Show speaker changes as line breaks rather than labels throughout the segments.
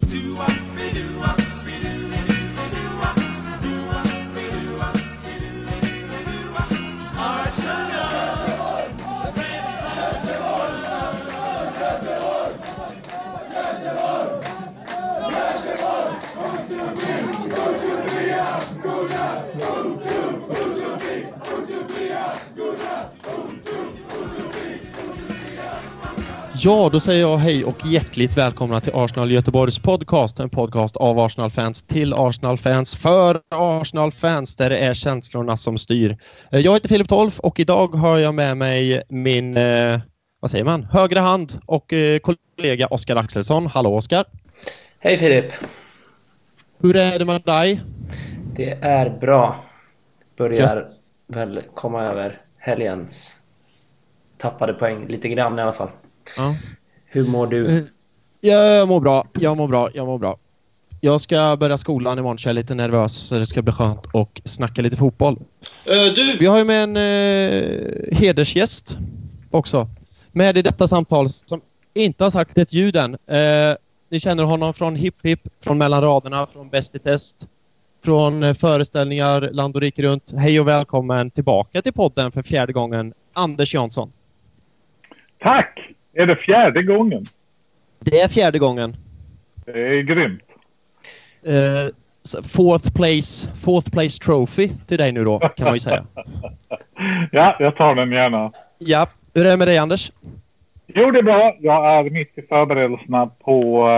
Ja, då säger jag hej och hjärtligt välkomna till Arsenal Göteborgs podcast. En podcast av Arsenal-fans till Arsenal-fans för Arsenal-fans där det är känslorna som styr. Jag heter Filip Tolf och idag har jag med mig min, högra hand och kollega Oskar Axelsson. Hallå Oskar.
Hej Filip.
Hur är det med dig?
Det är bra. Börjar väl komma över helgens tappade poäng lite grann i alla fall.
Ja.
Hur mår du?
Jag mår bra. Jag ska börja skolan imorgon, så jag är lite nervös, så det ska bli skönt och snacka lite fotboll. Vi har ju med en hedersgäst också med i detta samtal som inte har sagt ett ljud än. Ni känner honom från Hip Hip, från Mellan raderna, från Bäst i test, från föreställningar land och rike runt. Hej och välkommen tillbaka till podden för 4:e gången, Anders Jansson.
Tack! Är det 4:e gången?
Det är 4:e gången.
Det är grymt.
Fourth place trophy till dig nu då, kan man ju säga.
Ja, jag tar den gärna.
Ja, hur är det med dig Anders?
Jo, det är bra. Jag är mitt i förberedelserna på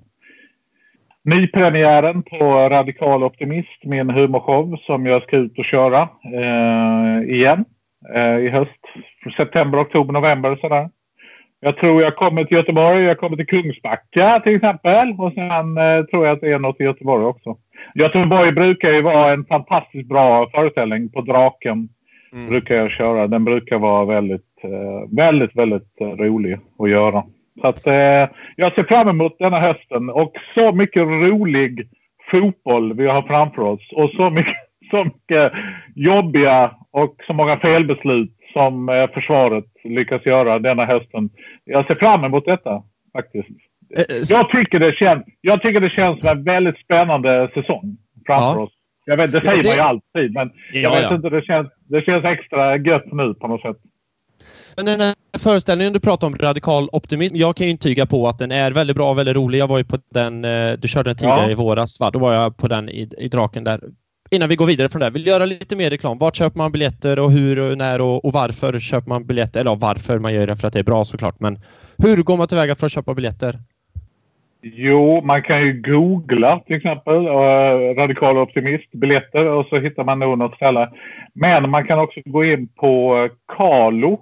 nypremiären på Radikal Optimist, min humorshow som jag ska ut och köra igen i höst. September, oktober, november sådär. Jag tror jag kommer till Göteborg, jag kommer till Kungsbacka till exempel. Och sen tror jag att det är något i Göteborg också. Göteborg brukar ju vara en fantastiskt bra föreställning på Draken. Brukar jag köra. Den brukar vara väldigt rolig att göra. Så att jag ser fram emot denna hösten. Och så mycket rolig fotboll vi har framför oss. Och så mycket jobbiga och så många felbeslut som försvaret lyckas göra denna hösten. Jag ser fram emot detta faktiskt. Jag tycker det känns som en väldigt spännande säsong framför oss. Jag vet, det säger man ju alltid, men jag vet inte, det känns extra gött nu på något sätt.
Men den här föreställningen du pratar om, Radikal Optimism, jag kan ju intyga på att den är väldigt bra och väldigt rolig. Jag var ju på den, du körde den tidigare i våras, va? Då var jag på den i Draken där. Innan vi går vidare från det, vill göra lite mer reklam. Vart köper man biljetter och hur och när och varför köper man biljetter? Eller varför, man gör det för att det är bra såklart. Men hur går man tillväga för att köpa biljetter?
Jo, man kan ju googla till exempel Radikal Optimist biljetter och så hittar man nog något ställe. Men man kan också gå in på Kahlo,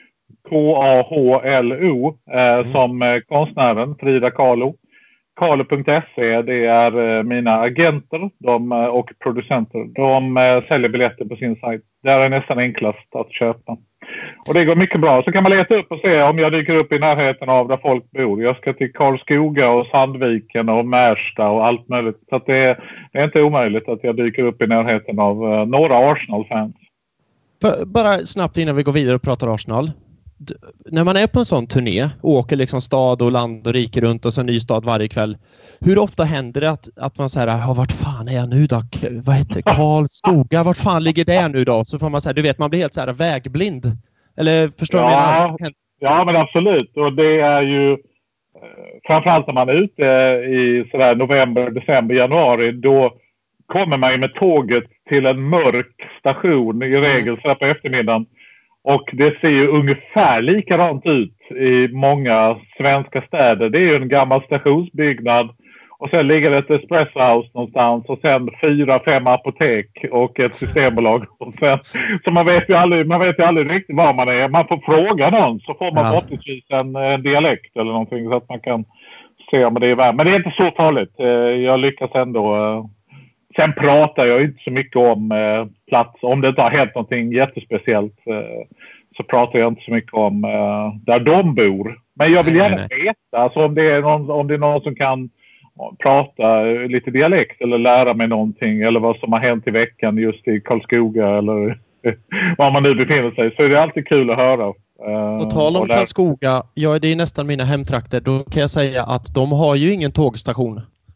Kahlo, som konstnären Frida Kahlo. Kahlo.se, det är mina agenter och producenter. De säljer biljetter på sin sajt. Där är nästan enklast att köpa. Och det går mycket bra. Så kan man leta upp och se om jag dyker upp i närheten av där folk bor. Jag ska till Karlskoga och Sandviken och Märsta och allt möjligt. Så att det är inte omöjligt att jag dyker upp i närheten av några Arsenal-fans.
Bara snabbt innan vi går vidare och pratar Arsenal. När man är på en sån turné och åker liksom stad och land och rike runt och så en ny stad varje kväll, hur ofta händer det att man säger, vart fan är jag nu då? Vad heter det? Karlskoga, vart fan ligger det nu då? Så får man säga, du vet, man blir helt så här vägblind. Eller förstår du vad jag menar?
Ja, men absolut. Och det är ju framförallt när man är ute i sådär november, december, januari, då kommer man ju med tåget till en mörk station i regel så här på eftermiddagen. Och det ser ju ungefär likadant ut i många svenska städer. Det är ju en gammal stationsbyggnad. Och sen ligger det ett espresso house någonstans. Och sen 4-5 apotek och ett systembolag. Och sen, så man vet ju aldrig riktigt var man är. Man får fråga någon så får man förhoppningsvis en dialekt eller någonting. Så att man kan se om det är värre. Men det är inte så farligt. Jag lyckas ändå. Sen pratar jag inte så mycket om plats. Om det inte har hänt någonting jättespeciellt så pratar jag inte så mycket om där de bor. Men jag vill gärna veta. Alltså om det är någon som kan prata lite dialekt eller lära mig någonting. Eller vad som har hänt i veckan just i Karlskoga eller var man nu befinner sig. Så är det alltid kul att höra.
Och tal om Karlskoga, det är nästan mina hemtrakter. Då kan jag säga att de har ju ingen tågstation.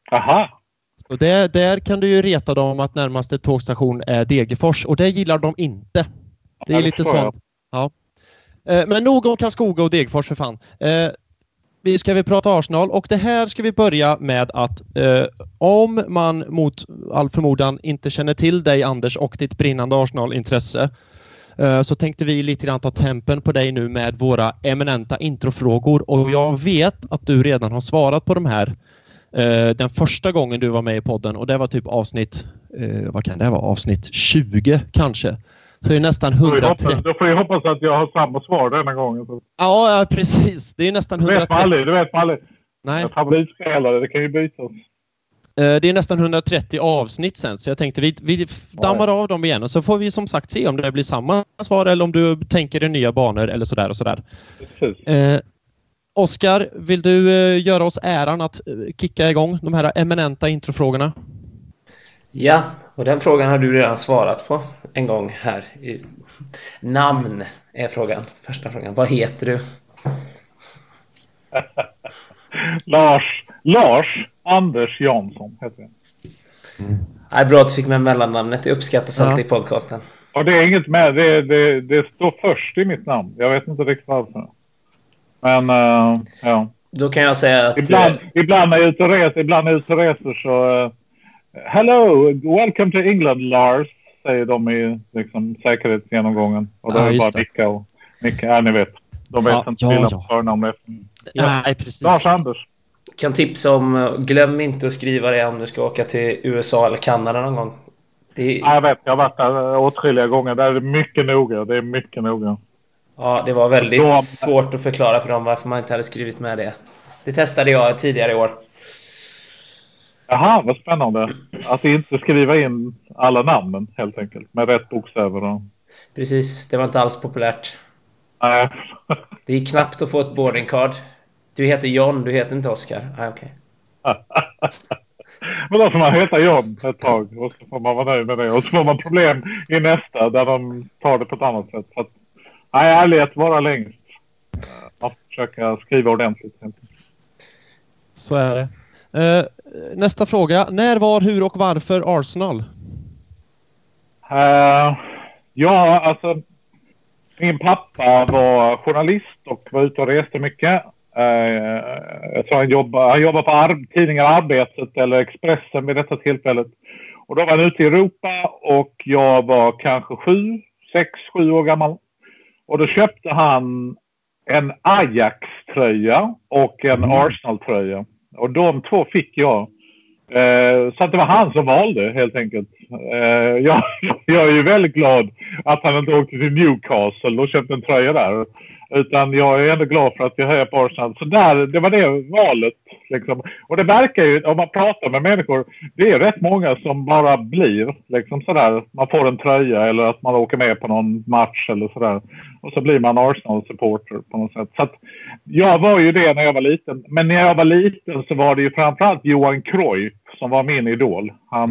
Aha.
Och där kan du ju reta dem att närmaste tågstation är Degerfors. Och det gillar de inte. Det är lite sånt. Ja. Men nog om Karlskoga och Degerfors för fan. Vi ska prata Arsenal. Och det här ska vi börja med att om man mot all förmodan inte känner till dig, Anders, och ditt brinnande Arsenal-intresse, så tänkte vi lite grann ta tempen på dig nu med våra eminenta introfrågor. Och jag vet att du redan har svarat på de här den första gången du var med i podden, och det var typ avsnitt vad kan det vara? Avsnitt 20 kanske. Så det är nästan 130.
Då får jag hoppas att jag har samma svar denna gången.
Ja, precis. Det är nästan 130.
Du vet man aldrig.
Nej.
Favoritspelare, det kan ju bytas.
Det är nästan 130 avsnitt sen, så jag tänkte vi dammar av dem igen och så får vi som sagt se om det blir samma svar eller om du tänker i nya banor eller sådär och sådär. Oskar, vill du göra oss äran att kicka igång de här eminenta introfrågorna?
Ja, och den frågan har du redan svarat på en gång här. Namn är frågan. Första frågan. Vad heter du?
Lars Anders Jansson heter jag.
Nej, bra att du fick med mellannamnet. Det uppskattas alltid i podcasten.
Och det är inget med. Det står först i mitt namn. Jag vet inte riktigt varför. Men ja.
Då kan jag säga att
ibland är jag ute och reser så hello, welcome to England, Lars, säger de i liksom säkerhetsgenomgången. Och då är det bara Nicka, ni vet. De vet inte till att förnamn efter.
Nej, precis.
Lars Anders.
Kan tipsa om, glöm inte att skriva det om du ska åka till USA eller Kanada någon gång.
Jag vet, jag har varit där åtskilliga gånger. Där är det mycket noga.
Ja, det var väldigt svårt att förklara för dem varför man inte hade skrivit med det. Det testade jag tidigare i år.
Jaha, vad spännande. Att inte skriva in alla namnen helt enkelt. Med rätt bokstäver.
Precis, det var inte alls populärt.
Nej.
Det är knappt att få ett boarding card. Du heter John, du heter inte Oskar. Okej.
Men då får man heta John ett tag. Och så får man vara nöjd med det. Och så får man problem i nästa där de tar det på ett annat sätt. Så att, ärlighet vara längst. Man får försöka skriva ordentligt.
Så är det. Nästa fråga. När, var, hur och varför Arsenal?
Ja, alltså min pappa var journalist och var ute och reste mycket. Jag tror han jobbar på tidningen Arbetet eller Expressen vid detta tillfället. Och då var han ute i Europa och jag var kanske 6-7 år gammal. Och då köpte han en Ajax-tröja och en Arsenal-tröja. Och de två fick jag. Så att det var han som valde helt enkelt. Jag är ju väldigt glad att han inte åkte till Newcastle och köpte en tröja där. Utan jag är ändå glad för att jag höjer på Arsenal. Så det var det valet. Liksom. Och det verkar ju, om man pratar med människor, det är rätt många som bara blir liksom sådär. Man får en tröja eller att man åker med på någon match eller sådär. Och så blir man Arsenal-supporter på något sätt. Så att jag var ju det när jag var liten. Men när jag var liten så var det ju framförallt Johan Cruyff som var min idol.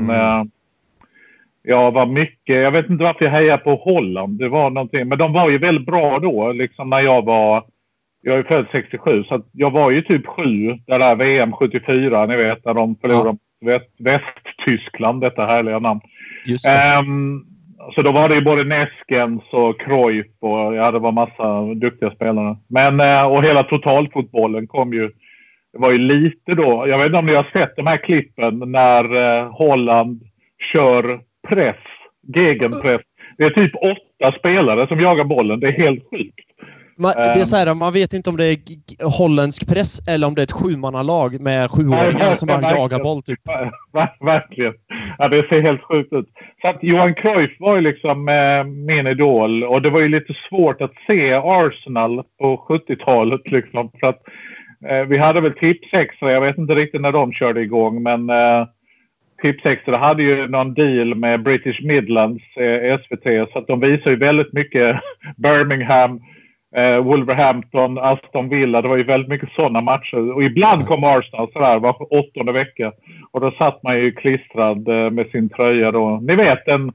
Jag var mycket, jag vet inte varför jag hejade på Holland. Det var någonting, men de var ju väldigt bra då. Liksom när jag är född 67. Så att jag var ju typ 7, där VM 74, ni vet, när de förlorade Västtyskland, detta härliga namn.
Just det.
Så då var det ju både Neskens och Cruyff och det var massa duktiga spelare. Men, och hela totalfotbollen kom ju, det var ju lite då, jag vet inte om ni har sett de här klippen när Holland kör press, gegenpress. Det är typ 8 spelare som jagar bollen. Det är helt sjukt.
Det är så här, man vet inte om det är holländsk press eller om det är ett 7-mannalag med 7-åringar som bara jagar boll typ.
Verkligen. Ja, det ser helt sjukt ut. Så att Johan Cruyff var ju liksom min idol och det var ju lite svårt att se Arsenal på 70-talet liksom för att vi hade väl Tipsex, jag vet inte riktigt när de körde igång, men Tipsex hade ju någon deal med British Midlands SVT, så att de visar ju väldigt mycket Birmingham, Wolverhampton, Aston Villa. Det var ju väldigt mycket sådana matcher. Och ibland kom Arsenal sådär var 8:e vecka. Och då satt man ju klistrad med sin tröja då. Ni vet, en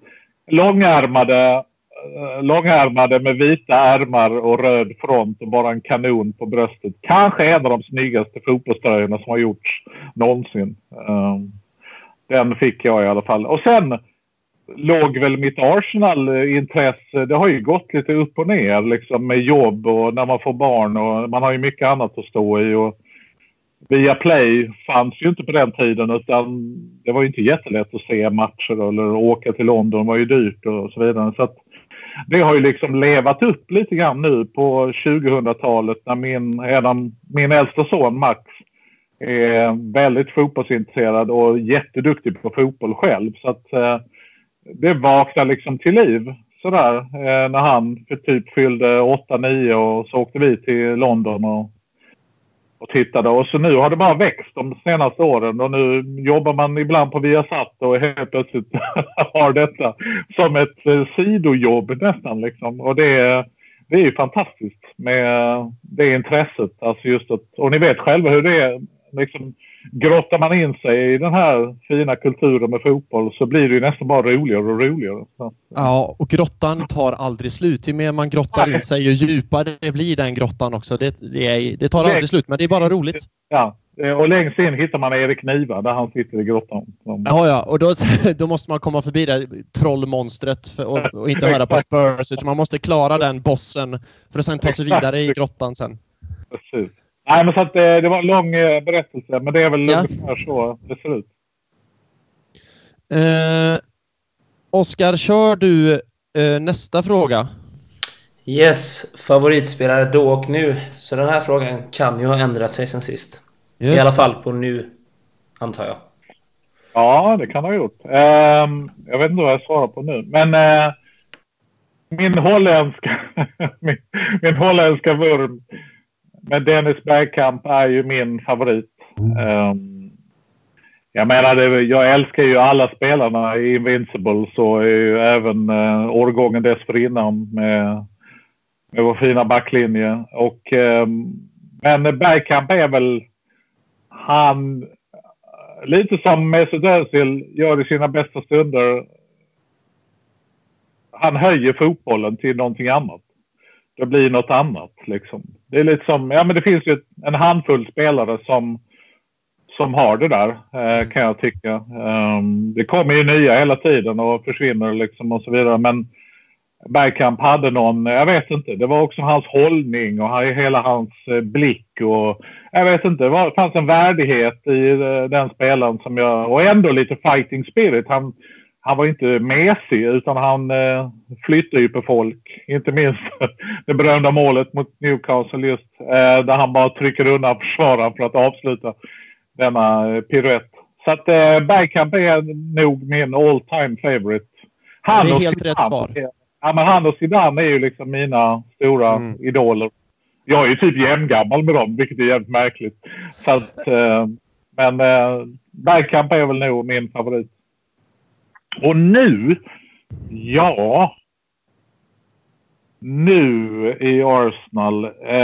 långärmade med vita ärmar och röd front och bara en kanon på bröstet. Kanske en av de snyggaste fotbollströjorna som har gjorts någonsin. Den fick jag i alla fall. Och sen låg väl mitt Arsenal-intresse. Det har ju gått lite upp och ner liksom, med jobb och när man får barn. Och man har ju mycket annat att stå i. Och Viaplay fanns ju inte på den tiden, utan det var ju inte jättelätt att se matcher eller åka till London. Det var ju dyrt och så vidare. Så att det har ju liksom levat upp lite grann nu på 2000-talet när min äldsta son Max är väldigt fotbollsintresserad och jätteduktig på fotboll själv. Så att det vaknar liksom till liv sådär när han för typ fyllde 8-9 och så åkte vi till London och tittade. Och så nu har det bara växt de senaste åren och nu jobbar man ibland på Viasat och helt plötsligt har detta som ett sidojobb nästan liksom. Och det är ju fantastiskt med det intresset. Alltså just att, och ni vet själva hur det är. Liksom, grottar man in sig i den här fina kulturen med fotboll så blir det ju nästan bara roligare och roligare. Så.
Ja, och grottan tar aldrig slut. Ju mer man grottar in sig, ju djupare det blir den grottan också. Det tar aldrig slut, men det är bara roligt.
Ja, och längst in hittar man Erik Niva där han sitter i grottan.
Ja, och då måste man komma förbi det trollmonstret och inte höra på Spurs, utan man måste klara den bossen för att sen ta sig vidare i grottan sen.
Precis. Nej, men så att det var en lång berättelse, men det är väl ungefär så det ser ut.
Oskar, kör du nästa fråga?
Yes, favoritspelare då och nu. Så den här frågan kan ju ha ändrat sig sen sist.
Just.
I alla fall på nu, antar jag.
Ja, det kan ha gjort. Jag vet inte vad jag svarar på nu. Men min holländska vurm med Dennis Bergkamp är ju min favorit. Jag menar, jag älskar ju alla spelarna i Invincible, så är ju även årgången dessförinnan med vår fina backlinje. Men Bergkamp är väl han lite som Mesut Özil gör i sina bästa stunder. Han höjer fotbollen till någonting annat. Det blir något annat liksom. Det är lite som, men det finns ju en handfull spelare som har det där, kan jag tycka. Det kommer ju nya hela tiden och försvinner liksom och så vidare. Men Bergkamp hade någon, jag vet inte, det var också hans hållning och hela hans blick och jag vet inte, det fanns en värdighet i den spelaren som och ändå lite fighting spirit. Han var inte mesig, utan han flyttade ju på folk. Inte minst det berömda målet mot Newcastle just. Där han bara trycker undan försvararen för att avsluta denna piruett. Så att Bergkamp är nog min all time favorite.
Det är helt rätt svar.
Ja, men han och Zidane är ju liksom mina stora idoler. Jag är ju typ jämngammal med dem, vilket är jävligt märkligt. Så att, men Bergkamp är väl nog min favorit. Och nu i Arsenal,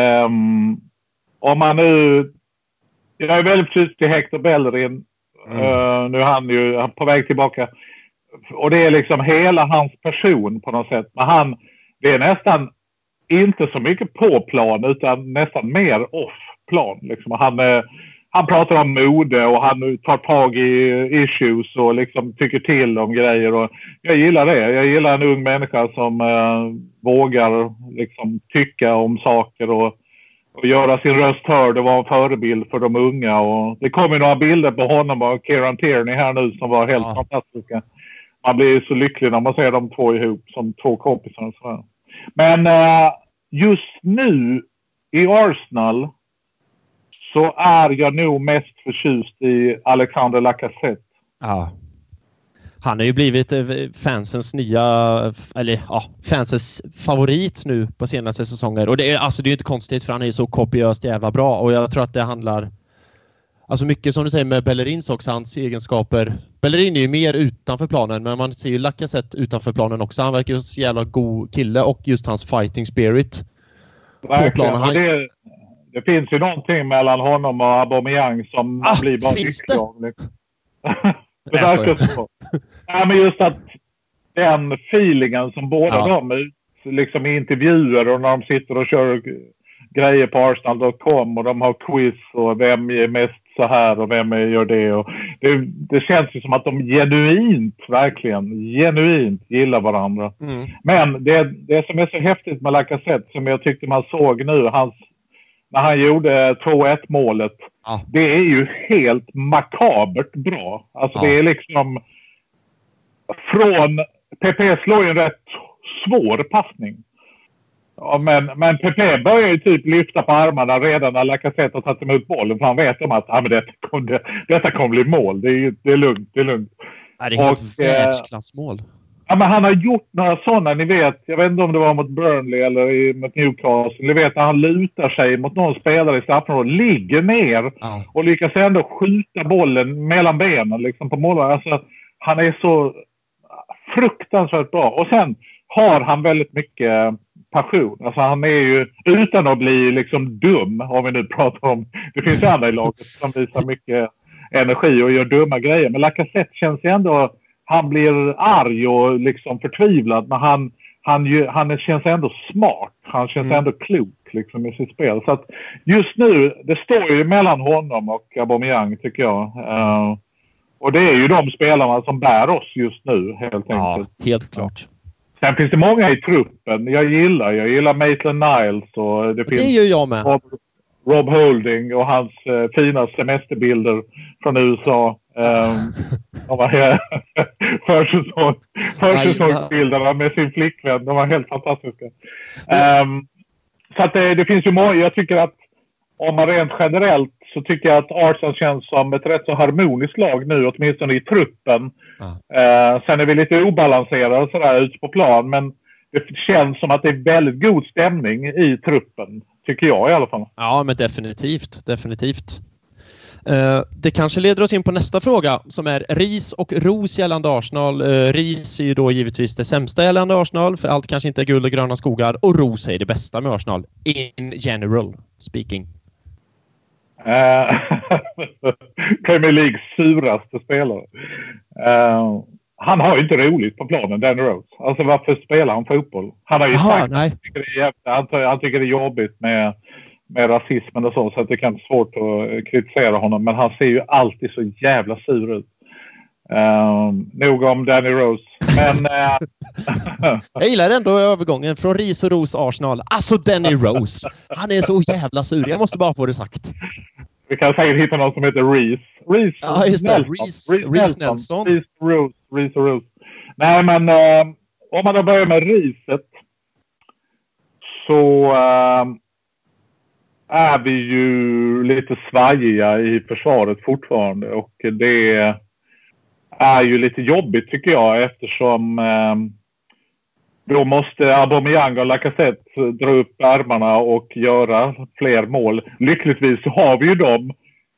om man nu, jag är väldigt förtjust i Hector Bellerin. Nu är han ju på väg tillbaka. Och det är liksom hela hans person på något sätt. Men det är nästan inte så mycket på plan, utan nästan mer off plan. Liksom. Han pratar om mode och han tar tag i issues och liksom tycker till om grejer. Och jag gillar det. Jag gillar en ung människa som vågar liksom tycka om saker och göra sin röst hörd och vara en förebild för de unga. Och det kommer några bilder på honom och Kieran Tierney här nu som var helt fantastiska. Man blir så lycklig när man ser de två ihop som två kompisar. Så. Men just nu i Arsenal så är jag nog mest förtjust i Alexander Lacazette.
Ja. Han har ju blivit fansens fansens favorit nu på senaste säsonger. Och det är ju inte konstigt, för han är ju så kopiöst jävla bra. Och jag tror att det handlar, alltså mycket som du säger med Bellerins också, hans egenskaper. Bellerin är ju mer utanför planen, men man ser ju Lacazette utanför planen också. Han verkar ju så jävla god kille, och just hans fighting spirit på planen.
Det finns ju någonting mellan honom och Aubameyang som blir bara lycklig. Det verkar så. Men just att den feelingen som båda de liksom i intervjuer och när de sitter och kör grejer på Arsenal.com och de har quiz och vem är mest så här och vem gör det. Och det känns ju som att de verkligen genuint gillar varandra. Men det som är så häftigt med Lacazette, som jag tyckte man såg nu, när han gjorde 2-1 målet, det är ju helt makabert bra. Alltså det är liksom från PP slår ju en rätt svår passning. Ja, men PP börjar ju typ lyfta på armarna redan när Lacazette har tagit emot bollen, för han vet om att detta kommer bli mål. Det är lugnt.
Det är helt världsklassmål.
Ja, men han har gjort några sådana, ni vet. Jag vet inte om det var mot Burnley eller mot Newcastle. Ni vet när han lutar sig mot någon spelare i straffområdet, ligger ner och lyckas ändå skjuta bollen mellan benen liksom på målet. Alltså, han är så fruktansvärt bra. Och sen har han väldigt mycket passion. Alltså han är ju, utan att bli liksom dum, om vi nu pratar om, det finns andra i laget som visar mycket energi och gör dumma grejer. Men Lacazette känns ju ändå, han blir arg och liksom förtvivlad, men han känns ändå smart. Han känns ändå klok liksom i sitt spel. Så att just nu, det står ju mellan honom och Aubameyang, tycker jag. Och det är ju de spelarna som bär oss just nu, helt enkelt.
Ja, helt klart.
Sen finns det många i truppen. Jag gillar Maitland-Niles och det finns
gör jag med.
Rob Holding och hans fina semesterbilder från USA. Försäsongsbilderna med sin flickvän. De var helt fantastiska. Så att det finns ju många. Jag tycker att om man rent generellt så tycker jag att Arsenal känns som ett rätt så harmoniskt lag nu, åtminstone i truppen. Sen är vi lite obalanserade sådär ute på plan, men det känns som att det är väldigt god stämning i truppen, tycker jag i alla fall.
Ja, men definitivt. Det kanske leder oss in på nästa fråga, som är ris och ros gällande Arsenal. Ris är ju då givetvis det sämsta gällande Arsenal, för allt kanske inte är guld och gröna skogar, och ros är det bästa med Arsenal in general speaking.
Premier Leagues suraste spelare. Han har ju inte roligt på planen, Danny Rose. Alltså varför spelar han fotboll? Han har ju sagt att han tycker det är jobbigt med rasismen och så att det kan vara svårt att kritisera honom. Men han ser ju alltid så jävla sur ut. Nog om Danny Rose. Men
jag gillar ändå övergången från ris och ros Arsenal. Alltså Danny Rose. Han är så jävla sur. Jag måste bara få det sagt.
Vi kan säkert hitta någon som heter Reece.
Ja, just det. Reece Nelson.
Reece och Rose. Nej, men om man då börjar med riset så är vi ju lite svajiga i försvaret fortfarande. Och det är ju lite jobbigt tycker jag, eftersom då måste Aubameyang och Lacazette dra upp ärmarna och göra fler mål. Lyckligtvis så har vi ju dem.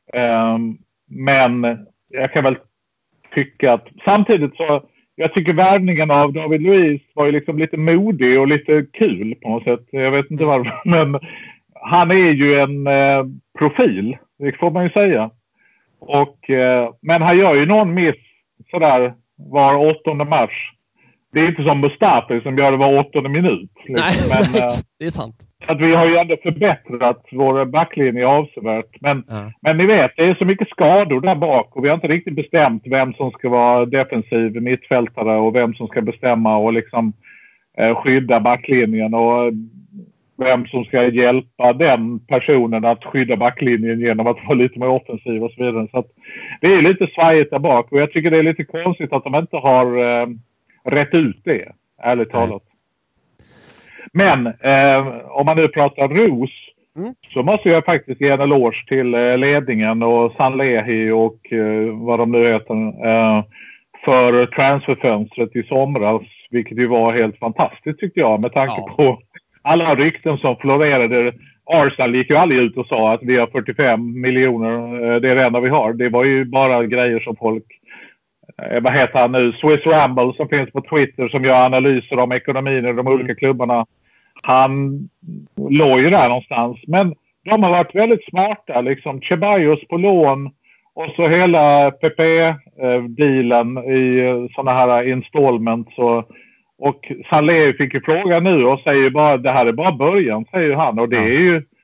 Men jag kan väl tycka att samtidigt så, jag tycker värvningen av David Luiz var ju liksom lite modig och lite kul på något sätt. Jag vet inte varför, men han är ju en profil, det får man ju säga. Men han gör ju någon miss sådär var 8:e match. Det är inte som Mustafi som gör det var 8:e minut. Liksom.
Nej, det är sant.
Att vi har ju ändå förbättrat vår backlinje avsevärt. Men ni vet, det är så mycket skador där bak och vi har inte riktigt bestämt vem som ska vara defensiv mittfältare och vem som ska bestämma och liksom skydda backlinjen och vem som ska hjälpa den personen att skydda backlinjen genom att vara lite mer offensiv och så vidare. Så att det är lite svajigt där bak och jag tycker det är lite konstigt att de inte har rätt ut det, ärligt talat. Men om man nu pratar ros så måste jag faktiskt ge en eloge till ledningen och Sanlehi och vad de nu heter för transferfönstret i somras, vilket ju var helt fantastiskt tyckte jag med tanke på alla rykten som florerade. Arsenal gick ju aldrig ut och sa att vi har 45 miljoner, det är det enda vi har. Det var ju bara grejer som folk, vad heter han nu, Swiss Ramble som finns på Twitter som gör analyser om ekonomin i de olika klubbarna. Han låg ju där någonstans. Men de har varit väldigt smarta, liksom Ceballos på lån och så hela PP-dealen i sådana här installments och Sanley fick ju fråga nu och säger bara det här är bara början, säger han. Och det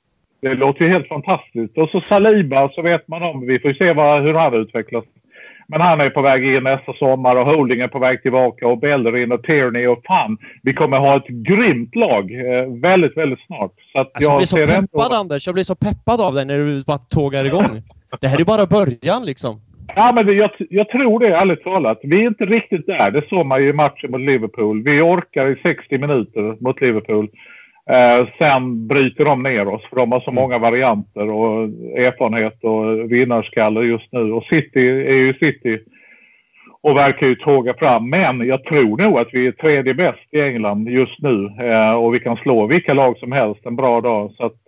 Det låter ju helt fantastiskt. Och så Saliba, så vet man om. Vi får se hur han utvecklas. Men han är på väg in nästa sommar och Holding är på väg tillbaka och Bellerin och Tierney och fan. Vi kommer ha ett grymt lag väldigt, väldigt snart. Så att
alltså, jag blir så peppad, Anders. Jag blir så peppad av dig när du bara tågar igång. Det här är bara början liksom.
Ja, men jag tror det, ärligt talat. Vi är inte riktigt där. Det såg man ju i matchen mot Liverpool. Vi orkar i 60 minuter mot Liverpool. Sen bryter de ner oss för de har så många varianter och erfarenhet och vinnarskaller just nu. Och City är ju City och verkar ju tåga fram. Men jag tror nog att vi är tredje bäst i England just nu. Och vi kan slå vilka lag som helst en bra dag. Så att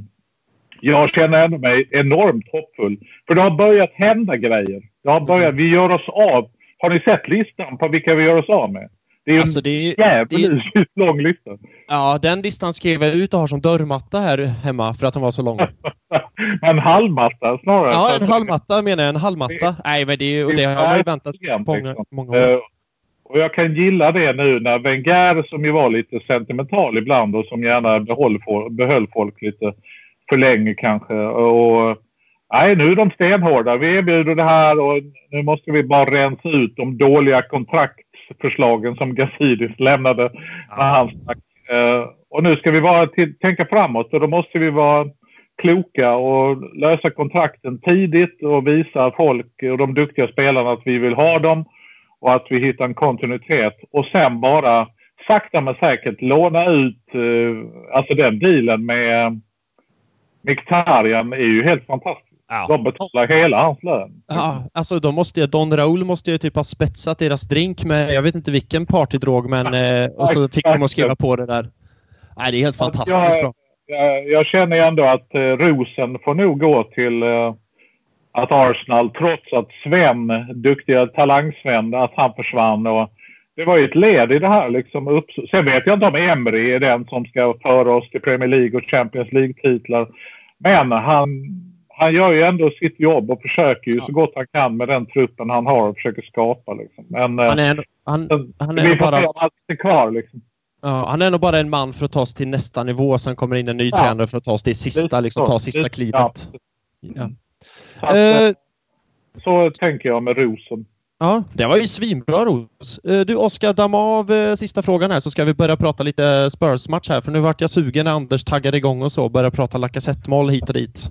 jag känner ändå mig enormt hoppfull. För det har börjat hända grejer. Vi gör oss av. Har ni sett listan på vilka vi gör oss av med? Det är alltså, en jävligt lång lista.
Ja, den listan skrev jag ut och har som dörrmatta här hemma för att den var så lång.
En halvmatta snarare.
Ja, en halvmatta menar jag. En halvmatta. Nej, men det har man ju väntat på många år.
Och jag kan gilla det nu när Wenger, som ju var lite sentimental ibland och som gärna behöll folk lite för länge kanske. Och nej, nu är de stenhårda. Vi erbjuder det här och nu måste vi bara rensa ut de dåliga kontraktsförslagen som Gazidis lämnade när han snack. Och nu ska vi tänka framåt och då måste vi vara kloka och lösa kontrakten tidigt och visa folk och de duktiga spelarna att vi vill ha dem och att vi hittar en kontinuitet. Och sen bara sakta men säkert låna ut, alltså den dealen med Mkhitaryan är ju helt fantastisk. Ja. De betalar hela hans lön.
Ja, alltså Don Raúl måste ju typ ha spetsat deras drink med, jag vet inte vilken partydrog, men och så fick de att skriva på det där. Nej, det är helt fantastiskt bra.
Jag känner ändå att rosen får nog gå till att Arsenal, trots att duktiga talangsven, att han försvann. Och det var ju ett led i det här. Liksom. Sen vet jag inte om Emery är den som ska föra oss till Premier League och Champions League-titlar. Men han gör ju ändå sitt jobb och försöker ju så gott han kan med den truppen han har och försöker skapa. Liksom. Men han är bara kvar liksom.
Ja, han är nog bara en man för att ta sig till nästa nivå. Sen kommer in en ny tränare för att ta sig till sista, liksom, ta sista klivet. Ja.
Så tänker jag med rosen.
Ja, det var ju svinbra ros. Du Oskar, damma av sista frågan här så ska vi börja prata lite Spurs-match här. För nu vart jag sugen när Anders taggade igång och så. Börja prata Lacazette-mål hit och dit.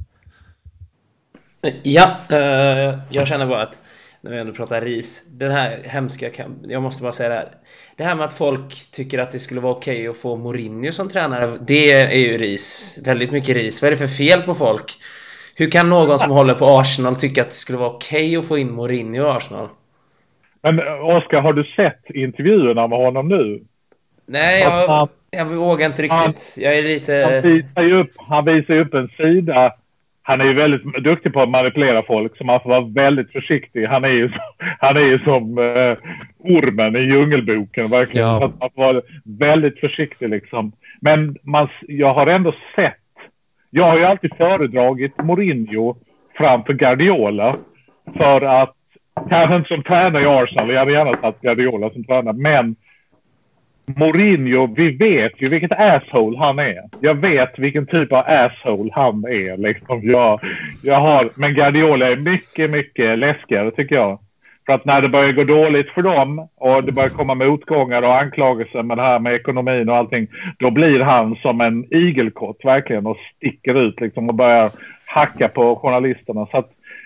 Ja, jag känner bara att när vi ändå pratar ris, den här hemska, jag måste bara säga det här. Det här med att folk tycker att det skulle vara okej att få Mourinho som tränare, det är ju ris. Väldigt mycket ris. Vad är det för fel på folk? Hur kan någon som håller på Arsenal tycka att det skulle vara okej att få in Mourinho i Arsenal?
Men Oskar, har du sett intervjuerna med honom nu?
Nej, jag vågar inte riktigt. Jag är lite...
Han visar upp en sida. Han är ju väldigt duktig på att manipulera folk, så man får vara väldigt försiktig. Han är ju som ormen i Djungelboken, verkligen. Ja. Man får vara väldigt försiktig liksom. Men jag har ändå sett. Jag har ju alltid föredragit Mourinho framför Guardiola. För att, kanske inte som tränare i Arsenal, jag hade gärna tagit Guardiola som tränare, men Mourinho, vi vet ju vilket asshole han är. Jag vet vilken typ av asshole han är. Liksom. Men Guardiola är mycket, mycket läskigare tycker jag. För att när det börjar gå dåligt för dem och det börjar komma motgångar och anklagelser med det här med ekonomin och allting, då blir han som en igelkott verkligen och sticker ut liksom, och börjar hacka på journalisterna. Så att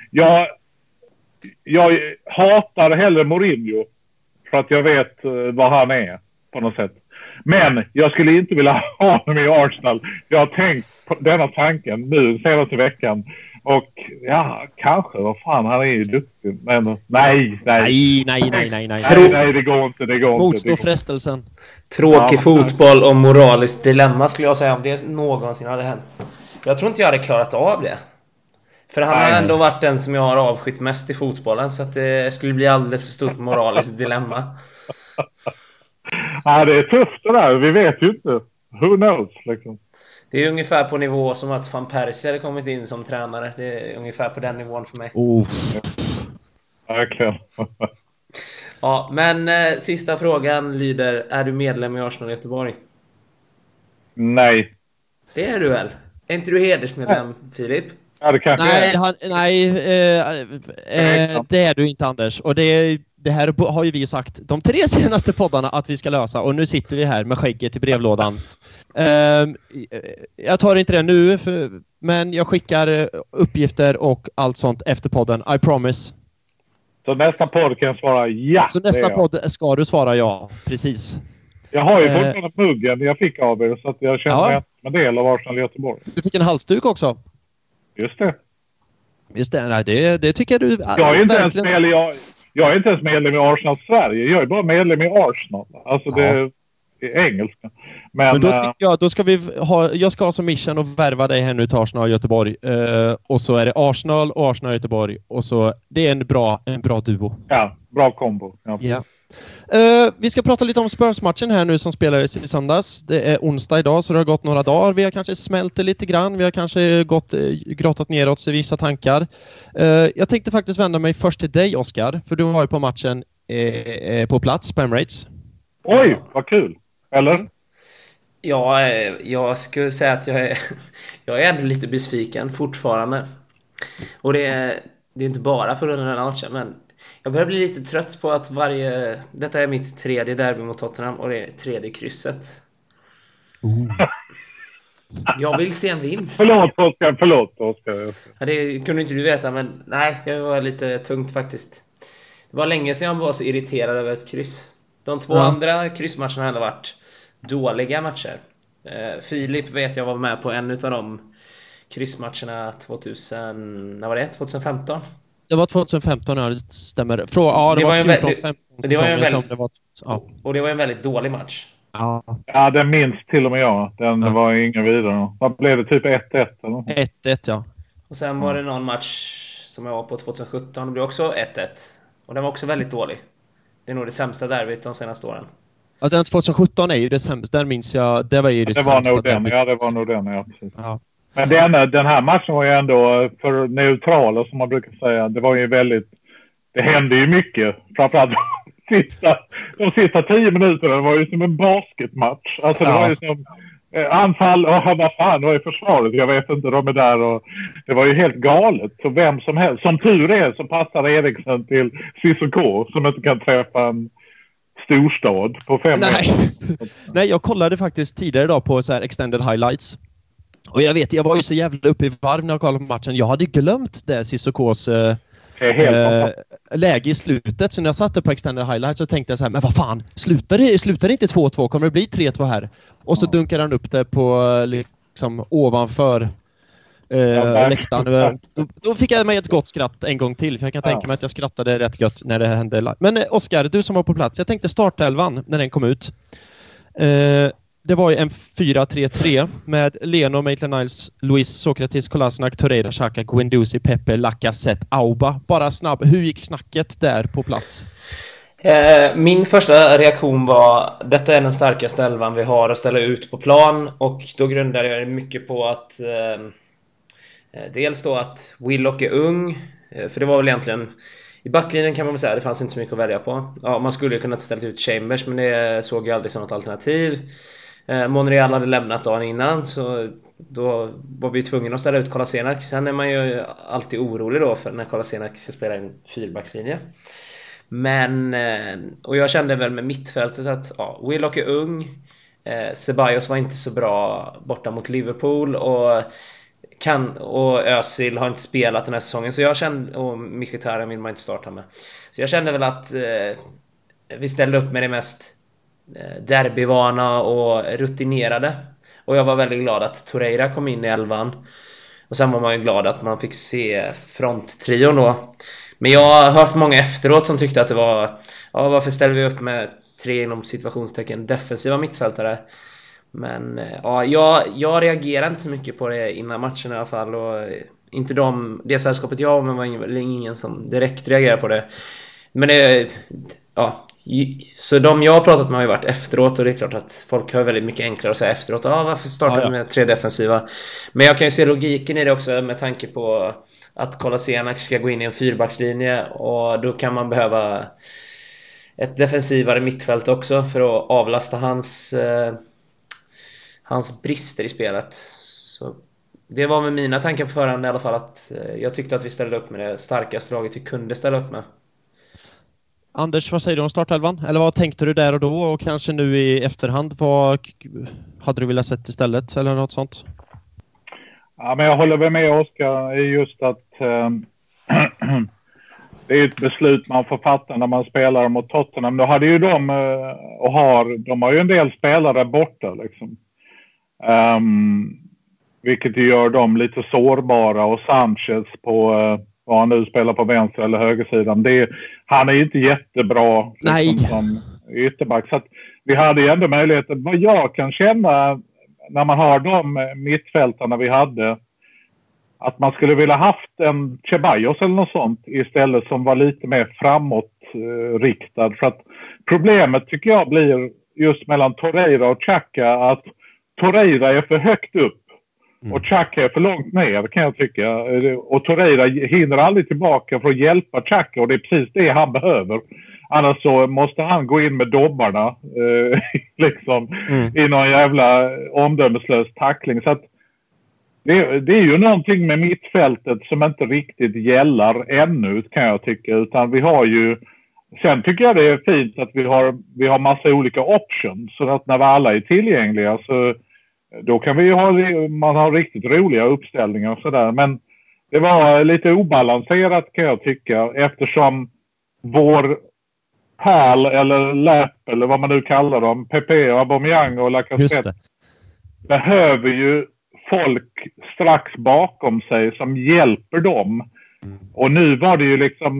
jag hatar hellre Mourinho för att jag vet vad han är på något sätt. Men jag skulle inte vilja ha honom i Arsenal. Jag har tänkt på denna tanken nu senaste veckan. Och ja, kanske, vad fan, han är ju duktig. Men nej, det går inte.
Motstå frestelsen.
Tråkig fotboll och moraliskt dilemma skulle jag säga, om det någonsin hade hänt. Jag tror inte jag hade klarat av det. För han har ändå varit den som jag har avskytt mest i fotbollen, så att det skulle bli alldeles för stort moraliskt dilemma.
Ja, det är tufft det där. Vi vet ju inte. Who knows liksom.
Det är ungefär på nivå som att Van Persie hade kommit in som tränare. Det är ungefär på den nivån för mig.
Verkligen.
Ja, men sista frågan lyder: är du medlem i Arsenal Göteborg?
Nej.
Det är du väl? Är inte du hedersmedlem, Filip?
Ja, det kanske
det är du inte, Anders. Och det här har ju vi sagt de 3 senaste poddarna att vi ska lösa. Och nu sitter vi här med skägget i brevlådan. Jag tar inte det nu, men jag skickar uppgifter och allt sånt efter podden. I promise.
Så nästa podd kan jag svara ja.
Så nästa podd ska du svara ja, precis.
Jag har ju fortfarande muggen jag fick av er, så att jag känner mig som en del av Arsenal Göteborg.
Du fick en halsduk också.
Just det.
Just det, nej, det tycker jag du...
Jag är inte ens medlem i Arsenal Sverige. Jag är bara medlem i Arsenal. Alltså det är engelska. Men
då tycker jag ska ha som mission att värva dig här nu till Arsenal Göteborg. Och så är det Arsenal och Arsenal Göteborg. Och så det är en bra duo.
Ja, bra kombo.
Ja. Vi ska prata lite om Spurs-matchen här nu som spelades i söndags. Det är onsdag idag, så det har gått några dagar. Vi har kanske smält lite grann. Vi har kanske grottat neråt i vissa tankar. Jag tänkte faktiskt vända mig först till dig, Oskar. För du var ju på matchen på plats på Emirates.
Oj, vad kul! Eller?
Ja, jag skulle säga att jag är ändå lite besviken fortfarande. Och det är inte bara för den här matchen, men jag börjar bli lite trött på att detta är mitt 3:e derby mot Tottenham och det är 3:e krysset. Jag vill se en vinst.
Förlåt Oskar.
Ja, det kunde inte du veta, men nej, det var lite tungt faktiskt. Det var länge sedan jag var så irriterad över ett kryss. De 2 andra kryssmatcherna har ändå varit dåliga matcher. Filip vet jag var med på en utav de kryssmatcherna 2015. Det var
2015, ja, det stämmer. Det var 14-15
och det var en väldigt dålig match.
Ja, den minns till och med jag. Den var ingen vidare. Vad blev det? Typ 1-1 eller?
1-1, ja.
Och sen var det någon match som jag var på 2017. Det blev också 1-1. Och den var också väldigt dålig. Det är nog det sämsta derbyt de senaste åren.
Ja, den 2017 är ju det sämsta. Där minns jag. Det var ju det sämsta derbyt.
Ja, det var nog den. Ja, precis. Ja. Men den här matchen var ju ändå för neutrala, som man brukar säga. Det var ju det hände ju mycket. Framförallt de sista 10 minuterna var ju som en basketmatch. Alltså det var ju som anfall och vad fan, det var ju försvaret. Jag vet inte, de är där och det var ju helt galet. Så vem som helst. Som tur är så passar Eriksen till Sissoko som inte kan träffa en storstad på 5 år.
Nej, jag kollade faktiskt tidigare idag på så här extended highlights. Och jag var ju så jävla uppe i varv när jag kollade på matchen. Jag hade glömt det Sissokos läge i slutet. Så när jag satte på extended highlights så tänkte jag så här, men vad fan, slutar det inte 2-2? Kommer det bli 3-2 här? Och så dunkar han upp det på liksom ovanför läktaren. Då fick jag mig ett gott skratt en gång till. För jag kan tänka mig att jag skrattade rätt gött när det hände live. Men Oskar, du som var på plats. Jag tänkte startelvan när den kom ut. Det var ju en 4-3-3 med Leno, Maitland-Niles, Luis, Sokratis, Kolasinac, Torreira, Xhaka, Guendouzi, Pepe, Lacazette, Auba. Bara snabb, hur gick snacket där på plats?
Min första reaktion var: detta är den starkaste elvan vi har att ställa ut på plan. Och då grundade jag mycket på att dels då att Willock är ung. För det var väl egentligen i backlinjen, kan man väl säga, det fanns inte så mycket att välja på. Ja, man skulle kunna ställa ut Chambers, men det såg jag aldrig som något alternativ. Monreal hade lämnat dagen innan, så då var vi tvungna att ställa ut Kolasinac. Sen är man ju alltid orolig då för när Kolasinac ska spela en 4-backslinje. Men, och jag kände väl med mittfältet att Willock är ung, Ceballos var inte så bra borta mot Liverpool, och Özil har inte spelat den här säsongen, så jag kände, och Mkhitaryan vill man inte starta med. Så jag kände väl att vi ställde upp med det mest derbyvana och rutinerade. Och jag var väldigt glad att Torreira kom in i elvan. Och sen var man ju glad att man fick se fronttrion då. Men jag har hört många efteråt som tyckte att det var, varför ställer vi upp med 3 inom situationstecken defensiva mittfältare? Men jag reagerade inte så mycket på det innan matchen i alla fall. Och inte det sällskapet men var ingen som direkt reagerade på det. Men så de jag har pratat med har ju varit efteråt, och det är klart att folk har väldigt mycket enklare att säga efteråt. Varför startar vi med 3 defensiva? Men jag kan ju se logiken i det också, med tanke på att Kolasinac ska gå in i en 4-backslinje, och då kan man behöva ett defensivare mittfält också för att avlasta hans brister i spelet. Så Det var med mina tankar på förhand i alla fall, att jag tyckte att vi ställde upp med det starkaste laget vi kunde ställa upp med.
Anders, vad säger du om startelvan? Eller vad tänkte du där och då, och kanske nu i efterhand, vad hade du velat sett istället eller något sånt?
Ja, men jag håller väl med Oskar i just att det är ett beslut man får fatta när man spelar mot Tottenham. Då hade ju de har ju en del spelare borta liksom. Vilket gör dem lite sårbara, och Sanchez på vad han nu spelar på vänster eller högersidan. Han är ju inte jättebra liksom, som ytterback. Så att vi hade ju ändå möjligheten. Vad jag kan känna när man har de mittfältarna vi hade, att man skulle vilja haft en Ceballos eller något sånt istället, som var lite mer framåtriktad. För att problemet tycker jag blir just mellan Torreira och Xhaka, att Torreira är för högt upp och Xhaka är för långt ner, kan jag tycka. Och Torreira hinner aldrig tillbaka för att hjälpa Xhaka, och det är precis det han behöver. Annars så måste han gå in med dobbarna liksom, i någon jävla omdömeslös tackling. Så att det är ju någonting med mittfältet som inte riktigt gäller ännu, kan jag tycka. Utan vi har ju... Sen tycker jag det är fint att vi har massa olika options. Så att när vi alla är tillgängliga, så då kan vi man har riktigt roliga uppställningar och sådär. Men det var lite obalanserat, kan jag tycka. Eftersom vår pärl eller läpp, eller vad man nu kallar dem, Pepe, Aubameyang och Lacazette, behöver ju folk strax bakom sig som hjälper dem. Och nu var det ju liksom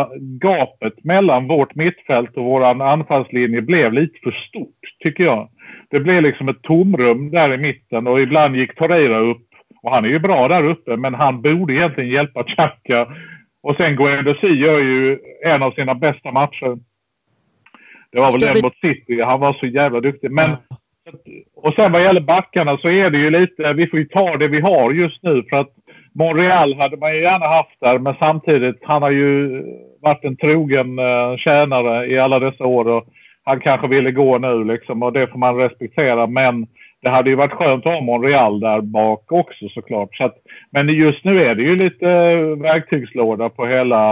gapet mellan vårt mittfält och våran anfallslinje blev lite för stort, tycker jag. Det blev liksom ett tomrum där i mitten, och ibland gick Torreira upp, och han är ju bra där uppe, men han borde egentligen hjälpa Xhaka. Och sen Guendouzi gör ju en av sina bästa matcher. Det var väl den mot City, han var så jävla duktig. Men och sen vad gäller backarna så är det ju lite, vi får ju ta det vi har just nu, för att Monreal hade man ju gärna haft där, men samtidigt, han har ju varit en trogen tjänare i alla dessa år, och han kanske ville gå nu liksom, och det får man respektera, men det hade ju varit skönt att ha Monreal där bak också, såklart. Så att, men just nu är det ju lite verktygslåda på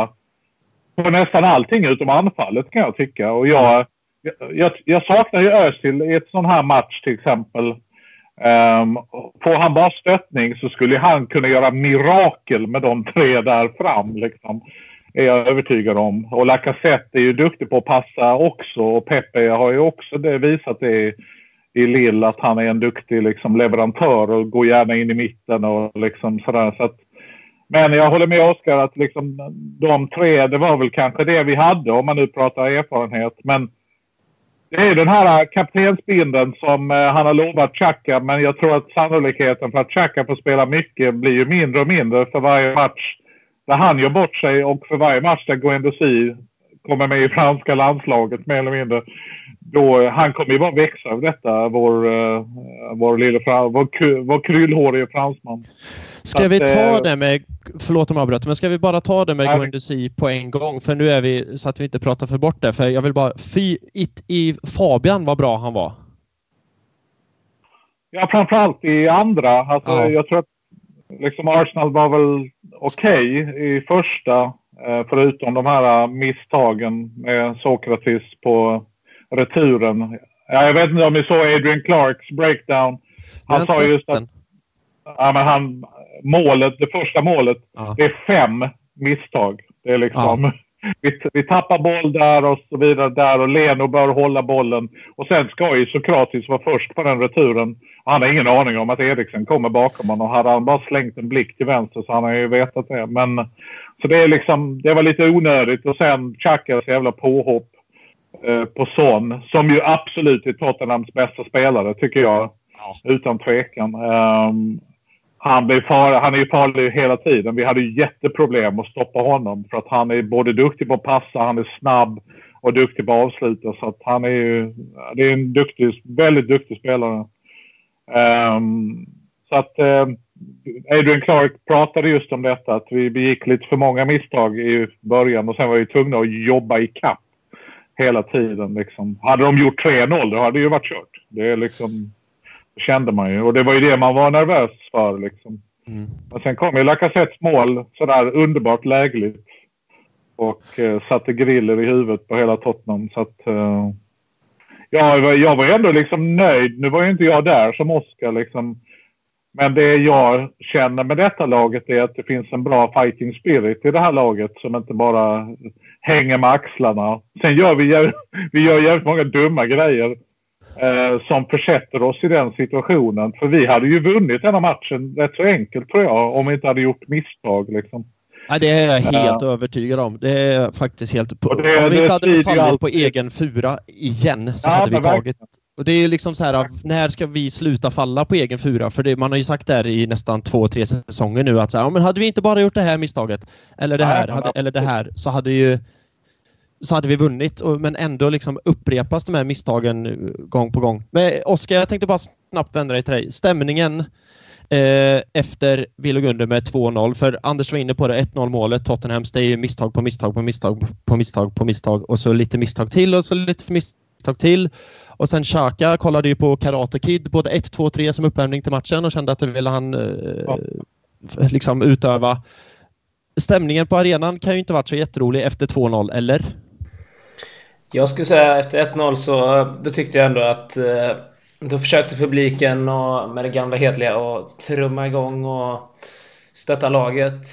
nästan allting utom anfallet, kan jag tycka. Och jag saknar ju Özil i ett sån här match till exempel. Får han bara stöttning så skulle han kunna göra mirakel med de tre där fram liksom, är jag övertygad om. Och Lacazette är ju duktig på att passa också, och Pepe har ju också visat det i Lille, att han är en duktig liksom leverantör och går gärna in i mitten och liksom sådär. Så att, men jag håller med Oskar att liksom de tre, det var väl kanske det vi hade om man nu pratar erfarenhet, men det är den här kaptensbindeln som han har lovat Xhaka, men jag tror att sannolikheten för att Xhaka får spela mycket blir ju mindre och mindre för varje match där han gör bort sig, och för varje match där Guendouzi kommer med i franska landslaget mer eller mindre. Då, han kommer ju bara växa av detta, vår kryllhårige fransman.
Ska vi ta det med, förlåt om jag avbröt, men ska vi bara ta det med Guendouzi på en gång, för nu är vi, så att vi inte pratar för bort det, för jag vill bara, i Fabian vad bra han var. Ja,
framförallt i andra. Alltså, jag tror att liksom Arsenal var väl okej i första, förutom de här misstagen med Sokratis på returen. Jag vet inte om ni såg Adrian Clarks breakdown. Han sa just att det första målet, det är 5 misstag. Det är liksom, vi tappar boll där och så vidare där, och Leno bör hålla bollen. Och sen ska ju Sokratis vara först på den returen. Han har ingen aning om att Eriksen kommer bakom honom, och hade han bara slängt en blick till vänster så han har ju vetat det. Men så det är liksom, det var lite onödigt. Och sen Xhakas jävla påhopp på Son, som ju absolut är Tottenhams bästa spelare, tycker jag. Utan tvekan. Han är ju farlig hela tiden. Vi hade ju jätteproblem att stoppa honom, för att han är både duktig på att passa, han är snabb och duktig på att avsluta. Så att han är ju, det är en väldigt duktig spelare. Så att Adrian Clark pratade just om detta, att vi begick lite för många misstag i början, och sen var vi tvungna att jobba i kapp hela tiden liksom. Hade de gjort 3-0 då hade det ju varit kört. Det är liksom, kände man ju, och det var ju det man var nervös för liksom. Och sen kom ju Lacazettes mål sådär underbart lägligt. Och satte griller i huvudet på hela Tottenham. Så att jag var ändå liksom nöjd. Nu var ju inte jag där som Oskar liksom. Men det jag känner med detta laget är att det finns en bra fighting spirit i det här laget som inte bara hänger med axlarna. Sen gör vi gör jävligt många dumma grejer som försätter oss i den situationen. För vi hade ju vunnit den här matchen rätt så enkelt tror jag om vi inte hade gjort misstag liksom.
Ja, det är jag helt övertygad om. Det är faktiskt helt... om vi inte hade fallit på egen fura igen så hade vi tagit... Och det är ju liksom så här, när ska vi sluta falla på egen fura? För det, man har ju sagt där i nästan 2-3 säsonger nu att så här, men hade vi inte bara gjort det här misstaget eller det här, eller det här så hade vi vunnit. Men ändå liksom upprepas de här misstagen gång på gång. Men Oskar, jag tänkte bara snabbt vända dig till dig. Stämningen efter Vill och Gunde med 2-0. För Anders var inne på det, 1-0 målet. Tottenhams, det är ju misstag på misstag på misstag på misstag på misstag. Och så lite misstag till och så lite misstag till. Och sen Xhaka kollade ju på Karate Kid både 1, 2, 3 som uppvärmning till matchen och kände att det ville han liksom utöva. Stämningen på arenan kan ju inte varit så jätterolig efter 2-0, eller?
Jag skulle säga efter 1-0 så då tyckte jag ändå att då försökte publiken och med det gamla hedliga och trumma igång och stötta laget.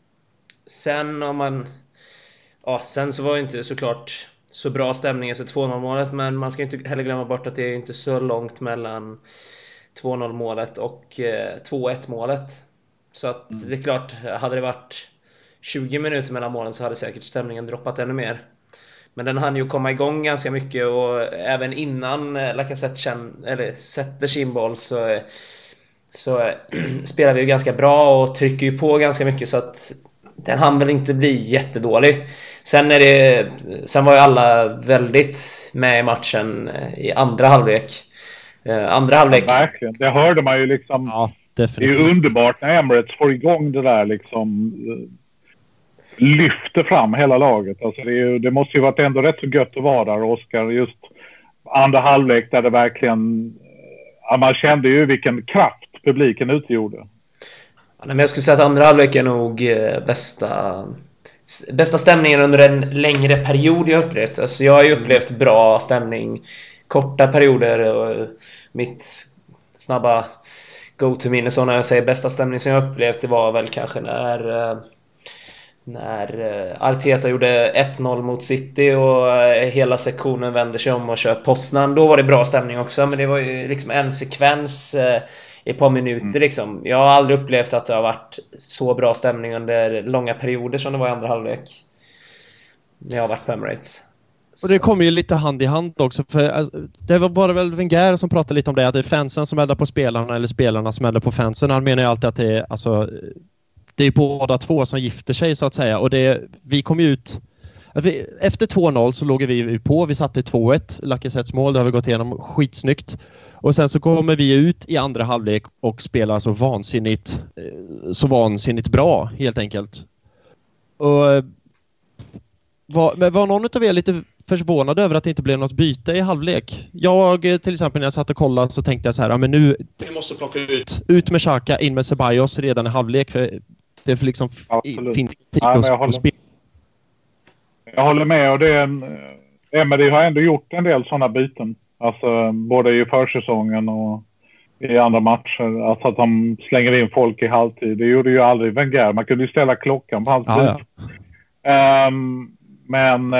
Sen så var det inte såklart så bra stämning efter 2-0 målet, men man ska inte heller glömma bort att det är inte så långt mellan 2-0 målet och 2-1 målet. Så att det är klart, hade det varit 20 minuter mellan målen så hade säkert stämningen droppat ännu mer. Men den hann ju komma igång ganska mycket och även innan Lacazette sätter sin boll så spelar vi ju ganska bra och trycker ju på ganska mycket så att den hann väl inte bli jättedålig. Sen var ju alla väldigt med i matchen i andra halvlek. Ja,
verkligen. Det hörde man ju liksom.
Ja,
definitivt. Det är ju underbart när Emirates får igång det där liksom lyfter fram hela laget. Alltså det måste ju varit ändå rätt så gött att vara där, Oskar. Just andra halvlek där det verkligen man kände ju vilken kraft publiken utgjorde.
Ja, men jag skulle säga att andra halvlek är nog bästa stämningen under en längre period jag upplevt. Alltså jag har ju upplevt bra stämning korta perioder och mitt snabba go-to-minne så när jag säger bästa stämning som jag upplevt det var väl kanske när Arteta gjorde 1-0 mot City och hela sektionen vände sig om och kör Poznan. Då var det bra stämning också, men det var ju liksom en sekvens i ett par minuter liksom. Jag har aldrig upplevt att det har varit så bra stämning under långa perioder som det var i andra halvlek när jag har varit på Emirates.
Och det kommer ju lite hand i hand också, för det var väl Wenger som pratade lite om det, att det är fansen som eldar på spelarna eller spelarna som eldar på fansen. Han menar ju alltid att det är båda två som gifter sig så att säga, och vi kom ju ut efter 2-0 så låg vi på, vi satte 2-1 Lacazettes mål, det har vi gått igenom skitsnyggt. Och sen så kommer vi ut i andra halvlek och spelar så vansinnigt bra helt enkelt. Och var någon av er lite förvånad över att det inte blev något byte i halvlek? Jag till exempel när jag satt och kollade så tänkte jag så här, ja, men nu vi måste plocka ut med Xhaka, in med Ceballos redan i halvlek, för det är för liksom finns tid att spela.
Jag håller med, och Emery har ändå gjort en del sådana byten. Alltså både i försäsongen och i andra matcher. Alltså att de slänger in folk i halvtid. Det gjorde ju aldrig Wenger. Man kunde ju ställa klockan på halvtid. Ja. Men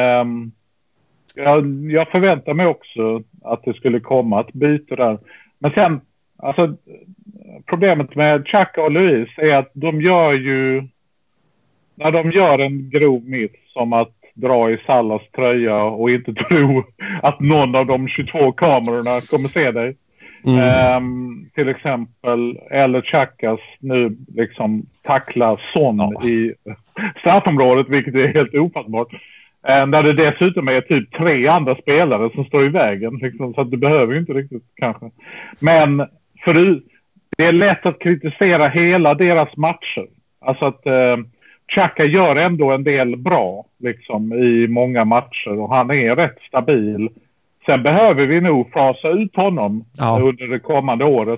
jag förväntar mig också att det skulle komma ett byte där. Men sen, alltså problemet med Xhaka och Luis är att när de gör en grov miss som att dra i Salahs tröja och inte tro att någon av de 22 kamerorna kommer se dig. Till exempel, eller Xhakas nu liksom tackla Son i straffområdet, vilket är helt ofattbart. När det dessutom är typ 3 andra spelare som står i vägen. Liksom, så att det behöver ju inte riktigt kanske. Men det är lätt att kritisera hela deras matcher. Alltså att Xhaka gör ändå en del bra liksom, i många matcher. Och han är rätt stabil. Sen behöver vi nog fasa ut honom under det kommande året.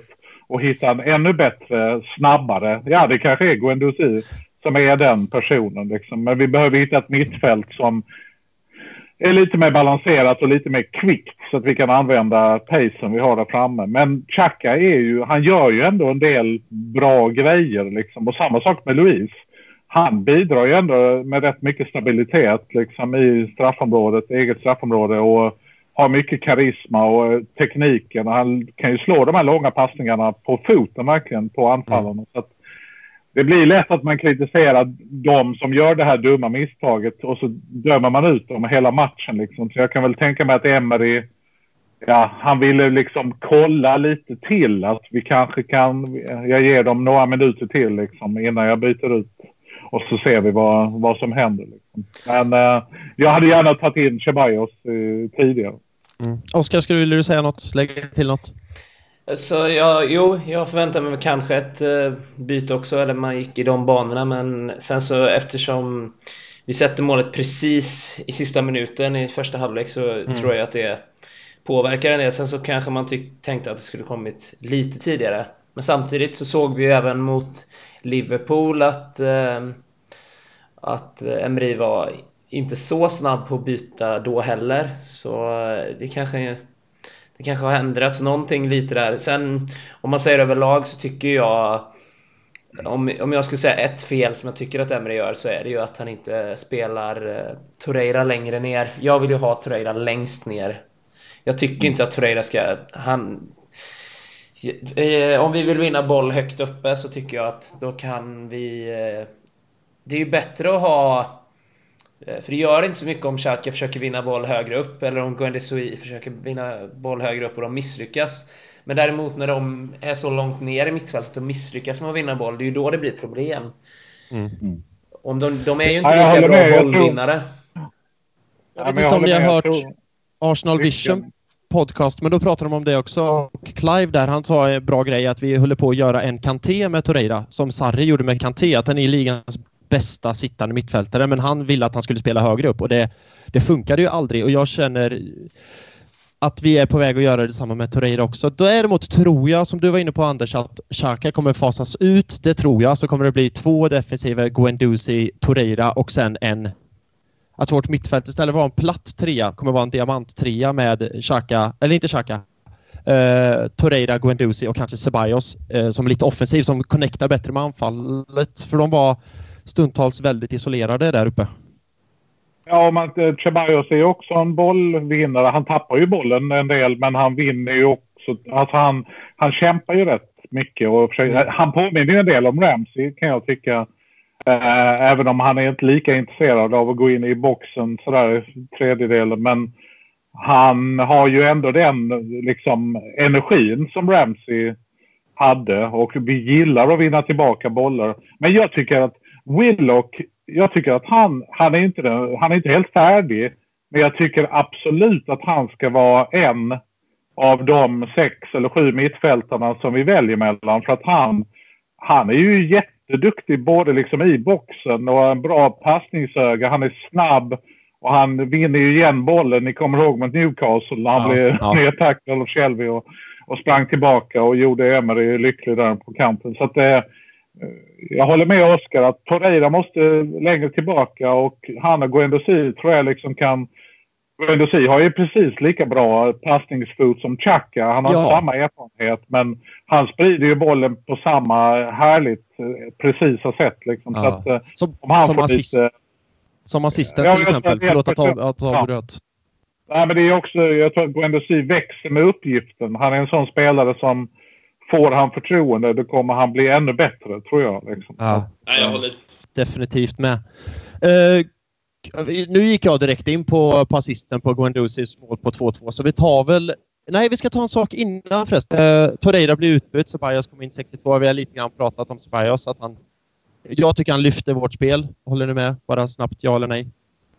och hitta en ännu bättre, snabbare. Ja, det kanske är Guendouzi som är den personen. Liksom. Men vi behöver hitta ett mittfält som är lite mer balanserat och lite mer kvickt så att vi kan använda pacen vi har där framme. Men Xhaka han gör ju ändå en del bra grejer liksom. Och samma sak med Luis. Han bidrar ju ändå med rätt mycket stabilitet liksom, i straffområdet, eget straffområde, och har mycket karisma och tekniken. Och han kan ju slå de här långa passningarna på foten verkligen på anfallarna. Så att det blir lätt att man kritiserar de som gör det här dumma misstaget och så dömer man ut dem hela matchen. Liksom. Så jag kan väl tänka mig att Emery, han ville liksom kolla lite till att vi kanske jag ger dem några minuter till liksom, innan jag byter ut. Och så ser vi vad som händer. Liksom. Men jag hade gärna tagit in Ceballos tidigare.
Oskar, skulle du säga något? Lägga till något?
Så jag förväntar mig kanske ett byte också, eller man gick i de banorna, men sen så eftersom vi sätter målet precis i sista minuten i första halvlek så tror jag att det påverkar en del. Sen så kanske man tänkte att det skulle kommit lite tidigare, men samtidigt så såg vi ju även mot Liverpool att Emery var inte så snabb på att byta då heller, så det kanske har ändrats någonting lite där. Sen om man säger överlag så tycker jag, om jag skulle säga ett fel som jag tycker att Emery gör, så är det ju att han inte spelar Torreira längre ner. Jag vill ju ha Torreira längst ner. Jag tycker inte att Torreira ska... om vi vill vinna boll högt uppe så tycker jag att då kan vi... det är ju bättre att ha... För det gör inte så mycket om Xhaka försöker vinna boll högre upp, eller om Guendouzi försöker vinna boll högre upp och de misslyckas. Men däremot när de är så långt ner i mittfältet och misslyckas med att vinna boll, det är ju då det blir problem. Om de är ju inte lika bra bollvinnare.
Jag vet inte om ni har hört Arsenal Vision podcast, men då pratar de om det också. Och Clive där, han sa en bra grej att vi håller på att göra en Kanté med Torreira, som Sarri gjorde med Kanté, att han är ligans bästa sittande mittfältare, men han ville att han skulle spela högre upp, och det funkade ju aldrig, och jag känner att vi är på väg att göra detsamma med Torreira också. Däremot tror jag, som du var inne på Anders, att Xhaka kommer fasas ut. Det tror jag. Så kommer det bli 2 defensiva, Guendouzi, Torreira, och sen att vårt mittfält istället för att vara en platt trea kommer vara en diamant-trea med Xhaka, eller inte Xhaka, Torreira, Guendouzi och kanske Ceballos som lite offensiv, som connectar bättre med anfallet, för de var stundtals väldigt isolerade där uppe.
Ja, Ceballos är ju också en bollvinnare. Han tappar ju bollen en del, men han vinner ju också. Alltså han kämpar ju rätt mycket. Och han påminner ju en del om Ramsey, kan jag tycka. Även om han är inte lika intresserad av att gå in i boxen sådär tredjedelen. Men han har ju ändå den liksom energin som Ramsey hade. Och vi gillar att vinna tillbaka bollar. Men jag tycker att Willock, han är inte helt färdig, men jag tycker absolut att han ska vara en av de 6 eller 7 mittfältarna som vi väljer mellan, för att han är ju jätteduktig både liksom i boxen och en bra passningsöga. Han är snabb och han vinner ju igen bollen. Ni kommer ihåg mot Newcastle, han blev nedtacklad av Shelby och sprang tillbaka och gjorde Emery lycklig där på kanten. Så att jag håller med Oskar att Torreira måste längre tillbaka, och han och Guendouzi tror jag liksom kan... Guendouzi har ju precis lika bra passningsfot som Xhaka. Han har samma erfarenhet, men han sprider ju bollen på samma härligt precisa sätt liksom. Så att, om han får
som assistent till exempel. Förlåt att avbröt.
Nej, men det är också... Jag tror att Guendouzi växer med uppgiften. Han är en sån spelare som... Får han förtroende, då kommer han bli ännu bättre, tror jag. Liksom.
Ja, jag håller definitivt med. Nu gick jag direkt in på assisten på Guendouzis mål på 2-2, så vi tar väl... Nej, vi ska ta en sak innan förresten. Torreira blir utbytt, Ceballos kom in 62. Vi har lite grann pratat om Ceballos. Jag tycker han lyfter vårt spel. Håller ni med? Bara snabbt, ja eller nej?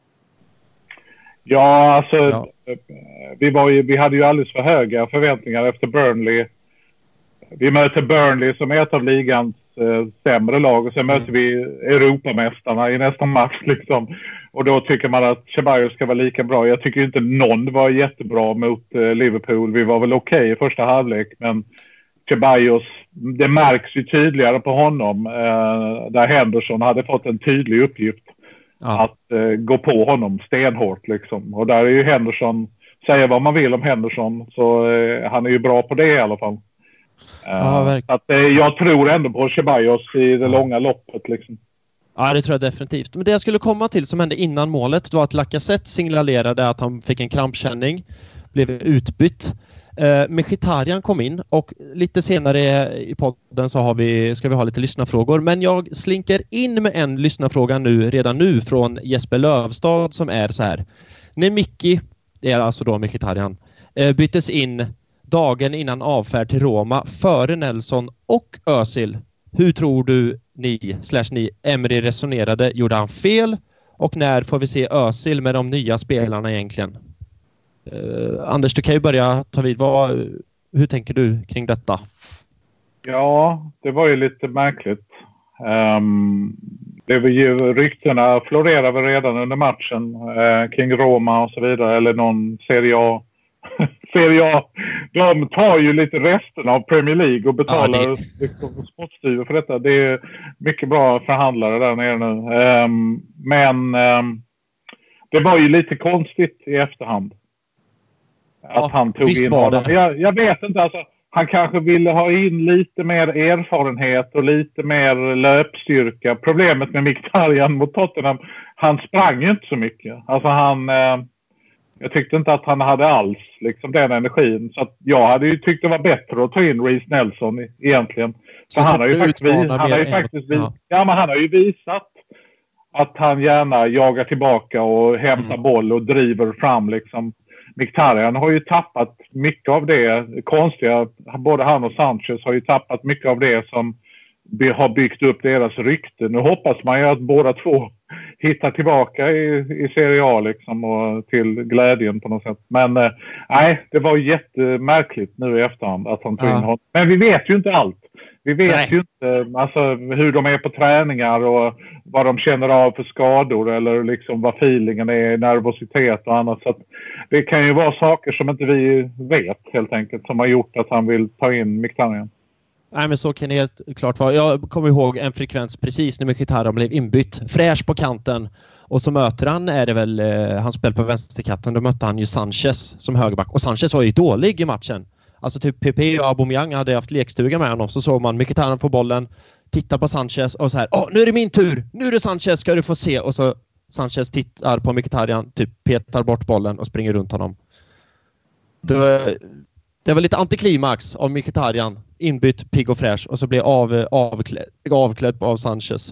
Ja, alltså... Vi hade ju alldeles för höga förväntningar efter Burnley. Vi möter Burnley som är ett av ligans sämre lag, och sen möter vi Europamästarna i nästa match liksom. Och då tycker man att Ceballos ska vara lika bra. Jag tycker inte någon var jättebra mot Liverpool. Vi var väl okej i första halvlek, men Ceballos, det märks ju tydligare på honom där Henderson hade fått en tydlig uppgift att gå på honom stenhårt liksom. Och där är ju Henderson, säga vad man vill om Henderson, så han är ju bra på det i alla fall. Så att, jag tror ändå på Ceballos i det långa loppet liksom.
Ja, det tror jag definitivt. Men det jag skulle komma till som hände innan målet var att Lacazette signalerade att han fick en krampkänning, blev utbytt. Mkhitaryan kom in och lite senare i podden så ska vi ha lite lyssnarfrågor. Men jag slinker in med en lyssnarfråga redan nu från Jesper Lövstad som är så här. När Micki, det är alltså då Mkhitaryan, byttes in dagen innan avfärd till Roma före Nelson och Özil. Hur tror du ni Emery resonerade? Gjorde han fel? Och när får vi se Özil med de nya spelarna egentligen? Anders, du kan ju börja ta vid. Hur tänker du kring detta?
Ja, det var ju lite märkligt. Det var ju, ryktena florerade redan under matchen kring Roma och så vidare. Eller någon Serie A. De tar ju lite resten av Premier League och betalar sportstyver för detta. Det är mycket bra förhandlare där nere nu. Men det var ju lite konstigt i efterhand. Att han tog in honom. Jag vet inte, alltså, han kanske ville ha in lite mer erfarenhet och lite mer löpstyrka. Problemet med Mkhitaryan mot Tottenham, han sprang ju inte så mycket. Alltså jag tyckte inte att han hade alls liksom den energin. Så att jag hade ju tyckt det var bättre att ta in Reece Nelson egentligen. Så han har ju visat att han gärna jagar tillbaka och hämtar boll och driver fram liksom. Mkhitaryan har ju tappat mycket av det konstiga. Både han och Sanchez har ju tappat mycket av det som har byggt upp deras rykte. Nu hoppas man ju att båda två hittar tillbaka i Serie A liksom, och till glädjen på något sätt. Men nej, det var jättemärkligt nu i efterhand att han tog in honom. Men vi vet ju inte allt. Vi vet ju inte alltså, hur de är på träningar och vad de känner av för skador eller liksom vad feelingen är, nervositet och annat. Så att det kan ju vara saker som inte vi vet helt enkelt som har gjort att han vill ta in Mkhitaryan.
Nej, men så kan det helt klart vara. Jag kommer ihåg en frekvens precis när Mkhitaryan blev inbytt. Fräsch på kanten. Och så möter han, han spelar på vänsterkanten, då mötte han ju Sanchez som högerback. Och Sanchez var ju dålig i matchen. Alltså typ PP och Aubameyang hade haft lekstuga med honom. Så såg man Mkhitaryan på bollen, tittar på Sanchez och så här, nu är det min tur! Nu är det Sanchez, ska du få se! Och så Sanchez tittar på Mkhitaryan, typ petar bort bollen och springer runt honom. Det var lite antiklimax av Mkhitaryan, inbytt, pigg och fräsch, och så blev avklädd av Sanchez.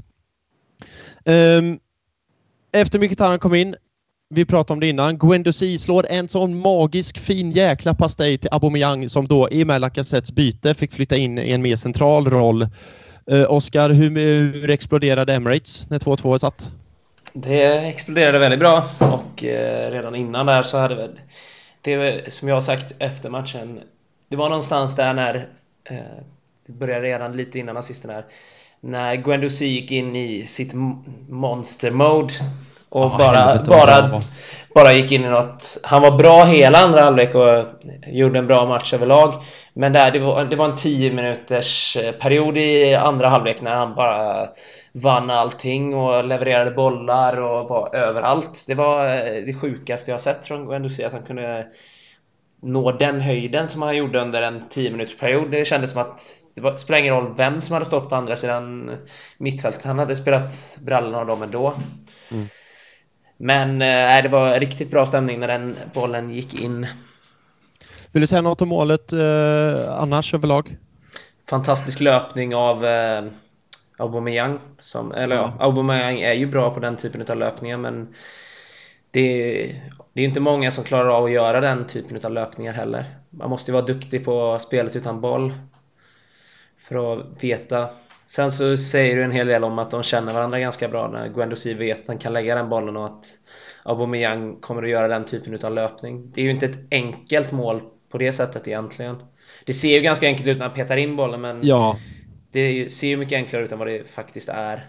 Efter Mkhitaryan kom in, vi pratade om det innan, Guendouzi slår en sån magisk fin jäkla pastej till Aubameyang som då i med Lacazettes byte fick flytta in i en mer central roll. Oskar, hur exploderade Emirates när 2-2 satt?
Det exploderade väldigt bra och redan innan där så hade väl det, som jag har sagt efter matchen, det var någonstans där när det började redan lite innan assisten här, när Guendouzi gick in i sitt monster mode och bara gick in i något. Han var bra hela andra halvlek och gjorde en bra match överlag. Men det var en 10 minuters period i andra halvlek när han bara vann allting och levererade bollar och var överallt. Det var det sjukaste jag har sett från Guendouzi, att han kunde nå den höjden som han gjorde under en 10 minuters period. Det kändes som att det spelar ingen roll vem som hade stått på andra sidan mittfält. Han hade spelat brallorna av dem ändå. Men det var riktigt bra stämning när den bollen gick in.
Vill du säga något om målet annars överlag?
Fantastisk löpning av Aubameyang. Aubameyang är ju bra på den typen av löpningar, men det är inte många som klarar av att göra den typen av löpningar heller. Man måste ju vara duktig på spelet utan boll för att veta. Sen så säger du en hel del om att de känner varandra ganska bra när Guendouzi vet att han kan lägga den bollen och att Aubameyang kommer att göra den typen av löpning. Det är ju inte ett enkelt mål på det sättet egentligen. Det ser ju ganska enkelt ut när han petar in bollen, men det ser ju mycket enklare ut än vad det faktiskt är.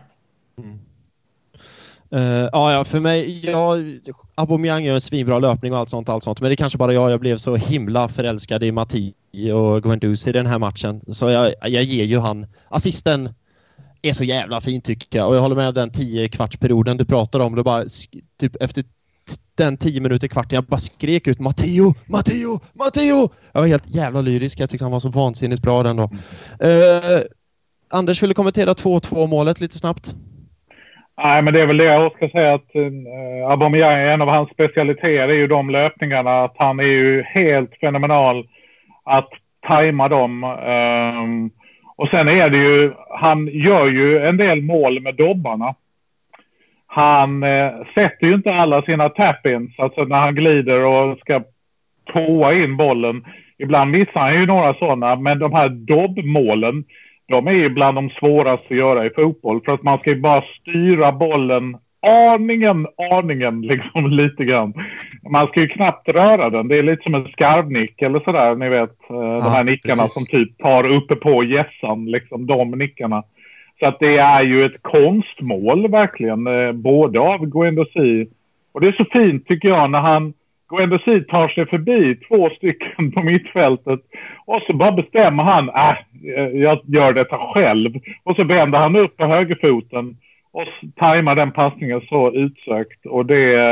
För mig, Aubameyang gör en svinbra löpning och allt sånt, men det är kanske bara jag blev så himla förälskad i Matip och Guendouzi i den här matchen. Så jag ger ju han. Assisten är så jävla fin tycker jag. Och jag håller med den 10 kvartsperioden du pratar om. Det bara typ efter den 10 minuter kvarten jag bara skrek ut Matteo! Matteo! Matteo! Jag var helt jävla lyrisk. Jag tyckte han var så vansinnigt bra den då. Anders ville kommentera 2-2 målet lite snabbt.
Nej, men det är väl det jag ska säga att Aubameyang, en av hans specialiteter är ju de löpningarna. Att han är ju helt fenomenal att tajma dem. Och sen är det ju, han gör ju en del mål med dobbarna. Han sätter ju inte alla sina tap-ins, alltså när han glider och ska tåa in bollen. Ibland missar han ju några sådana, men de här dobbmålen, de är ju bland de svåraste att göra i fotboll. För att man ska ju bara styra bollen aningen liksom lite grann. Man ska ju knappt röra den. Det är lite som en skarvnick eller sådär, ni vet. De här nickarna precis. Som typ tar uppe på gässan, liksom de nickarna. Så att det är ju ett konstmål verkligen, både av Guendouzi. Och det är så fint tycker jag när Guendouzi tar sig förbi 2 stycken på mittfältet. Och så bara bestämmer han, jag gör detta själv. Och så vänder han upp på högerfoten och tajmar den passningen så utsökt. Och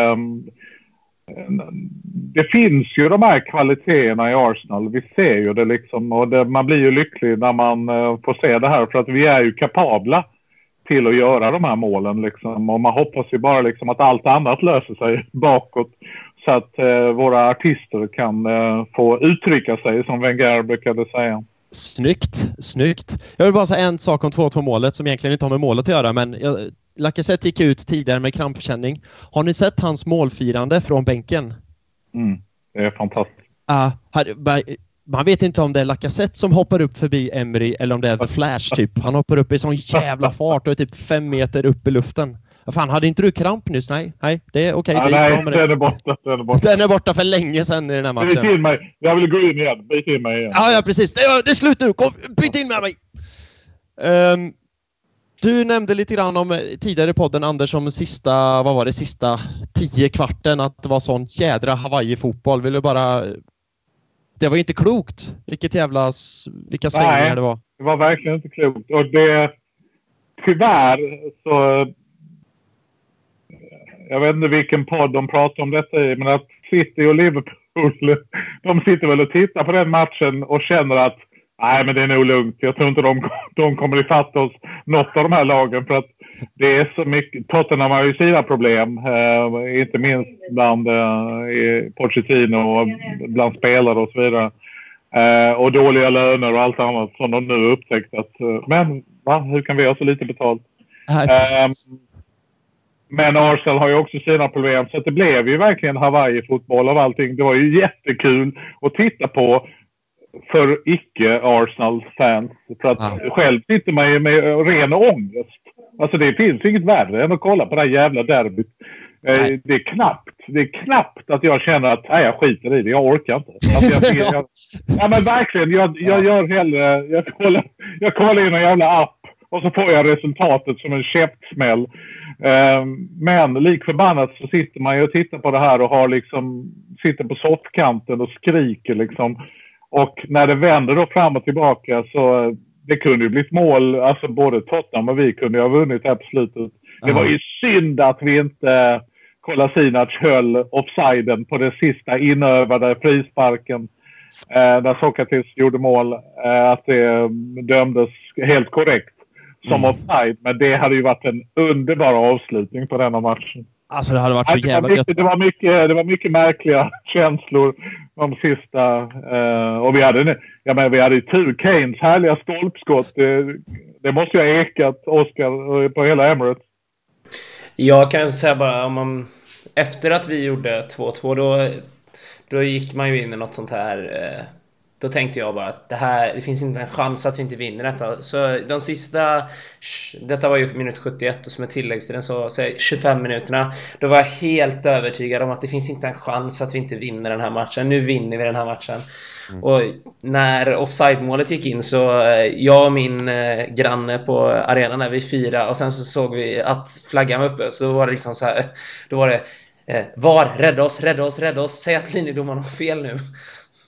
det finns ju de här kvaliteterna i Arsenal. Vi ser ju det liksom. Och man blir ju lycklig när man får se det här. För att vi är ju kapabla till att göra de här målen liksom. Och man hoppas ju bara liksom att allt annat löser sig bakåt. Så att våra artister kan få uttrycka sig som Wenger brukade säga.
Snyggt. Jag vill bara säga en sak om 2-2 målet som egentligen inte har med målet att göra. Men Lacazette gick ut tidigare med krampkänning. Har ni sett hans målfirande från bänken?
Det är fantastiskt.
Man vet inte om det är Lacazette som hoppar upp förbi Emery eller om det är The Flash typ. Han hoppar upp i sån jävla fart och är typ 5 meter upp i luften. Fan, hade inte du kramp nyss? Nej, det är okej.
Nej, den är borta.
Den är borta för länge sedan i den här matchen.
Byt in mig. Jag vill gå in igen. Byt in mig igen.
Ja, precis. Det är slut nu. Kom, byt in med mig. Du nämnde lite grann om tidigare i podden, Anders, om sista 10 kvarten att det var sån jädra Hawaii-fotboll. Det var inte klokt. Vilka svängningar det var.
Det var verkligen inte klokt. Och tyvärr så, jag vet inte vilken podd de pratar om detta i, men att City och Liverpool, de sitter väl och tittar på den matchen och känner att nej, men det är nog lugnt. Jag tror inte de kommer ifatta oss något av de här lagen, för att det är så mycket. Tottenham har ju sina problem, inte minst bland Pochettino och bland spelare och så vidare. Och dåliga löner och allt annat som de nu upptäckt att, men hur kan vi ha så lite betalt? Men Arsenal har ju också sina problem, så att det blev ju verkligen Hawaii-fotboll av allting. Det var ju jättekul att titta på för icke-Arsenal-fans. För att själv sitter man ju med ren ångest. Alltså det finns inget värre än att kolla på det här jävla derbyt. Det är knappt att jag känner att jag skiter i det, jag orkar inte. Alltså ja men verkligen, jag gör hellre, jag kollar in en jävla app och så får jag resultatet som en käftsmäll. Men lik förbannat så sitter man ju och tittar på det här och har liksom, sitter på soffkanten och skriker liksom. Och när det vänder då fram och tillbaka så det kunde ju bli mål, alltså både Tottenham och vi kunde ju ha vunnit här på slutet. Det var ju synd att vi inte Kolasinac höll offsiden på den sista inövade frisparken där Sokratis gjorde mål, att det dömdes helt korrekt som offside, men det hade ju varit en underbar avslutning på denna matchen.
Alltså det hade varit så jävla gött.
Det var mycket märkliga känslor de sista. Och vi hade ju tur. Kanes härliga stolpskott. Det måste ju ha ekat, Oscar, på hela Emirates.
Jag kan säga bara efter att vi gjorde 2-2 då gick man ju in i något sånt här. Då tänkte jag bara att det finns inte en chans att vi inte vinner detta. Så de sista, detta var ju minut 71 och som är tilläggstiden så 25 minuterna, då var jag helt övertygad om att det finns inte en chans att vi inte vinner den här matchen. Nu vinner vi den här matchen. Och när offside-målet gick in så jag och min granne på arenan där, vi firade och sen så såg vi att flaggan var uppe, så var det liksom så här, då var det rädda oss, säg att linjedomaren har fel nu.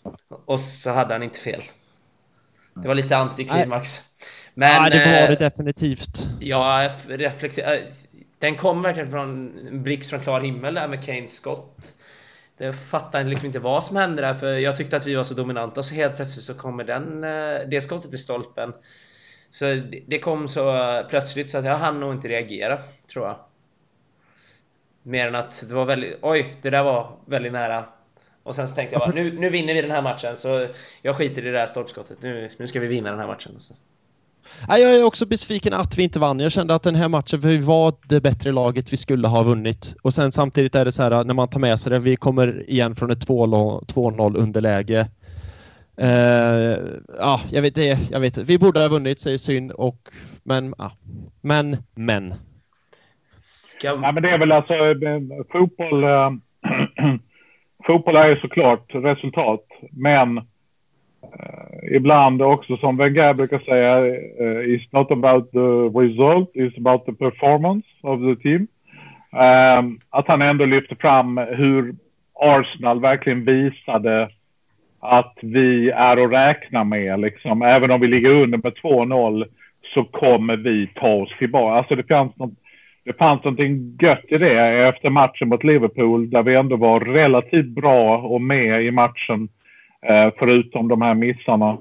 Och så hade han inte fel. Det var lite antiklimax. Men
ja, det var det definitivt.
Jag reflekterar. Den kom verkligen från en blixt från klar himmel där med Kanes skott. Det fattar liksom inte vad som hände där, för jag tyckte att vi var så dominanta, så helt plötsligt så kommer det skottet i stolpen. Så det kom så plötsligt så att jag hann nog inte reagera, tror jag. Mer än att det var väldigt, det där var väldigt nära. Och sen så tänkte jag bara, nu vinner vi den här matchen, så jag skiter i det där stolpskottet. Nu ska vi vinna den här matchen.
Jag är också besviken att vi inte vann. Jag kände att den här matchen, för vi var det bättre laget, vi skulle ha vunnit. Och sen samtidigt är det så här, när man tar med sig det, vi kommer igen från ett 2-0 underläge. Jag vet. Vi borde ha vunnit, säger synd. Men.
Ja, men det är väl alltså fotboll är ju såklart resultat, men ibland också, som Wenger brukar säga, it's not about the result, it's about the performance of the team. Att han ändå lyfter fram hur Arsenal verkligen visade att vi är att räkna med. Liksom. Även om vi ligger under med 2-0 så kommer vi ta oss tillbaka. Alltså det fanns någonting gött i det efter matchen mot Liverpool, där vi ändå var relativt bra och med i matchen, förutom de här missarna.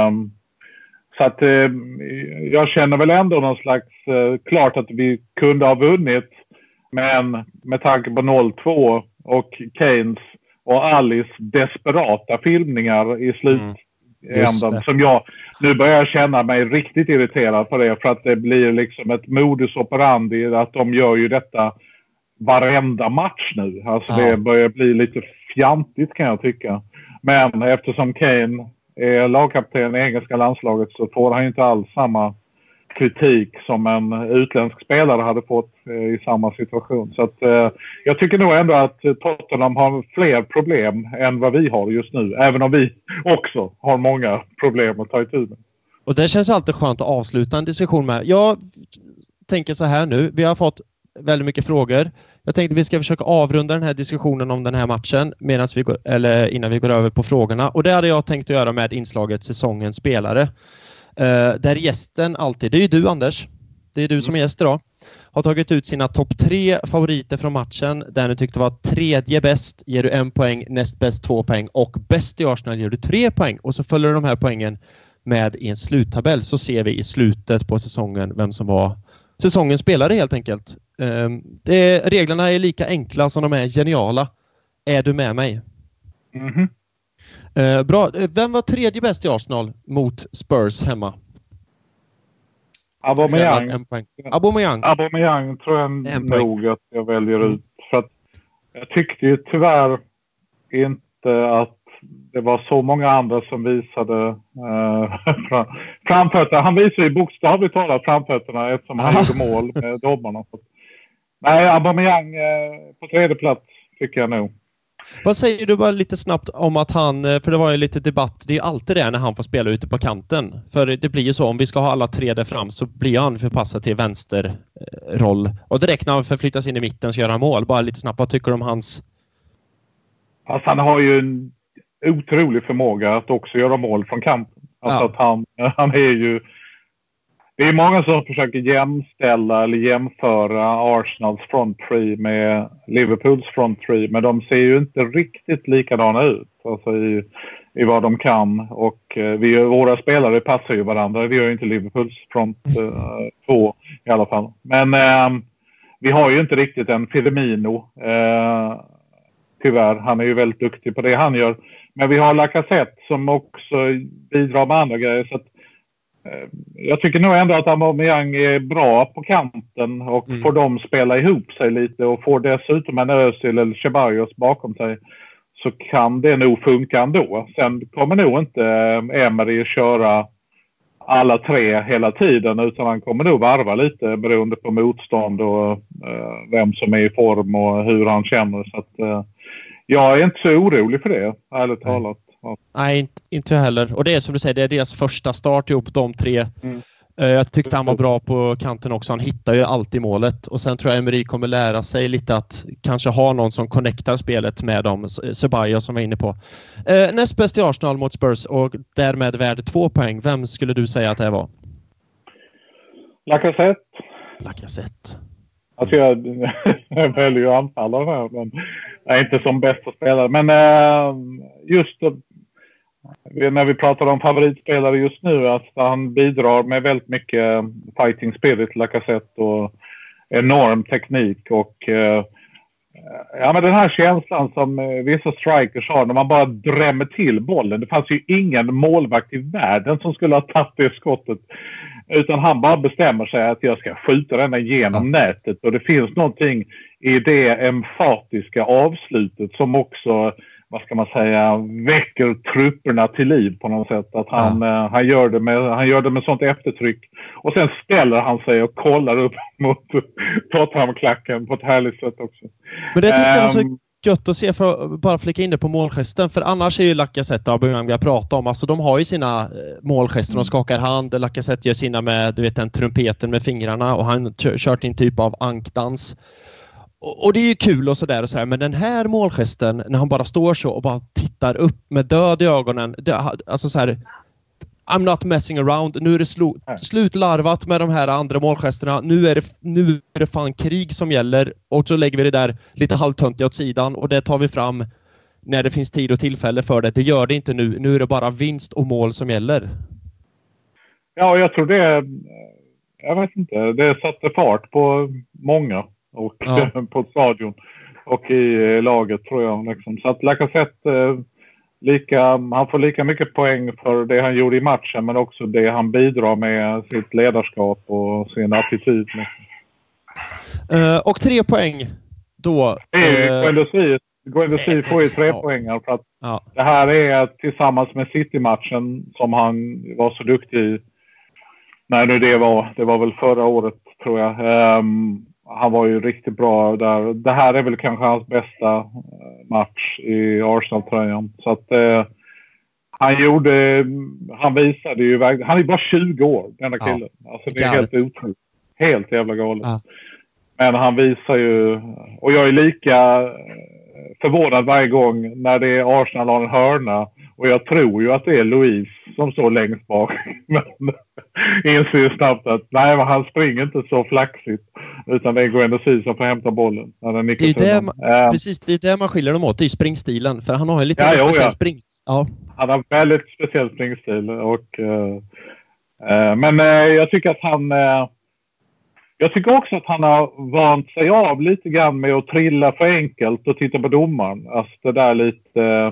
Så att jag känner väl ändå någon slags, klart att vi kunde ha vunnit, men med tanke på 0-2 och Kanes och Alice desperata filmningar i slutändan, som jag nu börjar känna mig riktigt irriterad på det, för att det blir liksom ett modus operandi att de gör ju detta varenda match nu. Alltså det börjar bli lite fjantigt, kan jag tycka. Men eftersom Kane är lagkapten i engelska landslaget så får han inte alls samma kritik som en utländsk spelare hade fått i samma situation. Så att jag tycker nog ändå att Tottenham har fler problem än vad vi har just nu. Även om vi också har många problem att ta itu med.
Och det känns alltid skönt att avsluta en diskussion med. Jag tänker så här nu. Vi har fått väldigt mycket frågor. Jag tänkte att vi ska försöka avrunda den här diskussionen om den här matchen innan vi går över på frågorna. Och det hade jag tänkt att göra med inslaget säsongens spelare. Där gästen alltid, det är ju du Anders, det är du som är gäst idag, har tagit ut sina topp 3 favoriter från matchen. Där du tyckte var tredje bäst ger du 1 poäng, näst bäst 2 poäng och bäst i Arsenal ger du 3 poäng. Och så följer de här poängen med i en sluttabell, så ser vi i slutet på säsongen vem som var säsongens spelare helt enkelt. Reglerna är lika enkla som de är geniala. Är du med mig?
Mhm.
Bra. Vem var tredje bäst i Arsenal mot Spurs hemma?
Aubameyang tror jag nog att jag väljer ut. För att jag tyckte ju tyvärr inte att det var så många andra som visade framfötterna. Han visade ju bokstavligt talat framfötterna eftersom han gjorde mål med dobbarna. Nej, Aubameyang på tredje plats tycker jag nog.
Vad säger du bara lite snabbt om att han, för det var ju lite debatt, det är ju alltid det när han får spela ute på kanten. För det blir ju så, om vi ska ha alla 3 där fram så blir han förpassad till vänsterroll. Och direkt när han förflyttas in i mitten så gör han mål. Bara lite snabbt, vad tycker du om hans?
Alltså han har ju en otrolig förmåga att också göra mål från kanten. Alltså att han är ju... Det är många som försöker jämställa eller jämföra Arsenals front three med Liverpools front three. Men de ser ju inte riktigt likadana ut. Alltså i vad de kan. Och våra spelare passar ju varandra. Det gör ju inte Liverpools front 2 i alla fall. Men vi har ju inte riktigt en Firmino. Tyvärr. Han är ju väldigt duktig på det han gör. Men vi har Lacazette som också bidrar med andra grejer. Så att jag tycker nog ändå att Aubameyang är bra på kanten och får dem spela ihop sig lite och får dessutom en Özil eller Ceballos bakom sig, så kan det nog funka ändå. Sen kommer nog inte Emery köra alla 3 hela tiden, utan han kommer nog varva lite beroende på motstånd och vem som är i form och hur han känner. Så att jag är inte så orolig för det, ärligt talat.
Nej, inte heller. Och det är som du säger, det är deras första start ihop, de 3. Jag tyckte han var bra på kanten också. Han hittar ju alltid målet. Och sen tror jag Emery kommer lära sig lite att kanske ha någon som connectar spelet med dem. Ceballos som var inne på. Näst bäst i Arsenal mot Spurs och därmed värd 2 poäng. Vem skulle du säga att det var?
Lacazette. Alltså jag väljer ju anfallare här, men jag är inte som bästa spelare. Men just när vi pratar om favoritspelare just nu, att han bidrar med väldigt mycket fighting spirit, Lacazette, och enorm teknik och men den här känslan som vissa strikers har när man bara drämmer till bollen. Det fanns ju ingen målvakt i världen som skulle ha tagit det skottet, utan han bara bestämmer sig att jag ska skjuta den genom nätet, och det finns någonting i det emfatiska avslutet som också, vad ska man säga, väcker trupperna till liv på något sätt. Att han gör det med sånt eftertryck. Och sen ställer han sig och kollar upp mot Tottenham-klacken på ett härligt sätt också.
Men det tycker jag var så gött att se, för att bara flika in det på målgesten. För annars är ju Lacazette och Aubameyang jag pratar om. Alltså de har ju sina målgester och skakar hand. Lacazette gör sina med, du vet, den trumpeten med fingrarna. Och han kört en typ av ankdans. Och det är ju kul och sådär, men den här målgesten när han bara står så och bara tittar upp med död i ögonen, alltså så här, I'm not messing around, nu är det slutlarvat med de här andra målgesterna, nu är det fan krig som gäller, och så lägger vi det där lite halvtöntiga åt sidan och det tar vi fram när det finns tid och tillfälle för det. Det gör det inte nu är det bara vinst och mål som gäller.
Ja, jag tror jag vet inte, det satte fart på många. Och på stadion och i laget, tror jag liksom. Så att Lacazette han får lika mycket poäng för det han gjorde i matchen, men också det han bidrar med sitt ledarskap och sin attityd.
Och 3 poäng då.
Guendouzi får ju 3 poäng för att det här är tillsammans med City-matchen som han var så duktig i. Nej, det var väl förra året, tror jag. Han var ju riktigt bra där. Det här är väl kanske hans bästa match i Arsenal-tröjan. Så att han visade ju verkligen. Han är bara 20 år, denna killen. Alltså det är helt otroligt. Helt jävla galet. Men han visar ju, och jag är lika förvånad varje gång när det är Arsenal har en hörna. Och jag tror ju att det är Louise som står längst bak. Men inser ju snabbt att han springer inte så flaxigt. Utan det är Guendouzi som får hämta bollen. När den
precis, det är det man skiljer dem åt. Det är springstilen. För han har ju lite speciell springstil. Ja.
Han har väldigt speciell springstil. Men jag tycker att jag tycker också att han har vant sig av lite grann med att trilla för enkelt och titta på domaren. Alltså det där lite...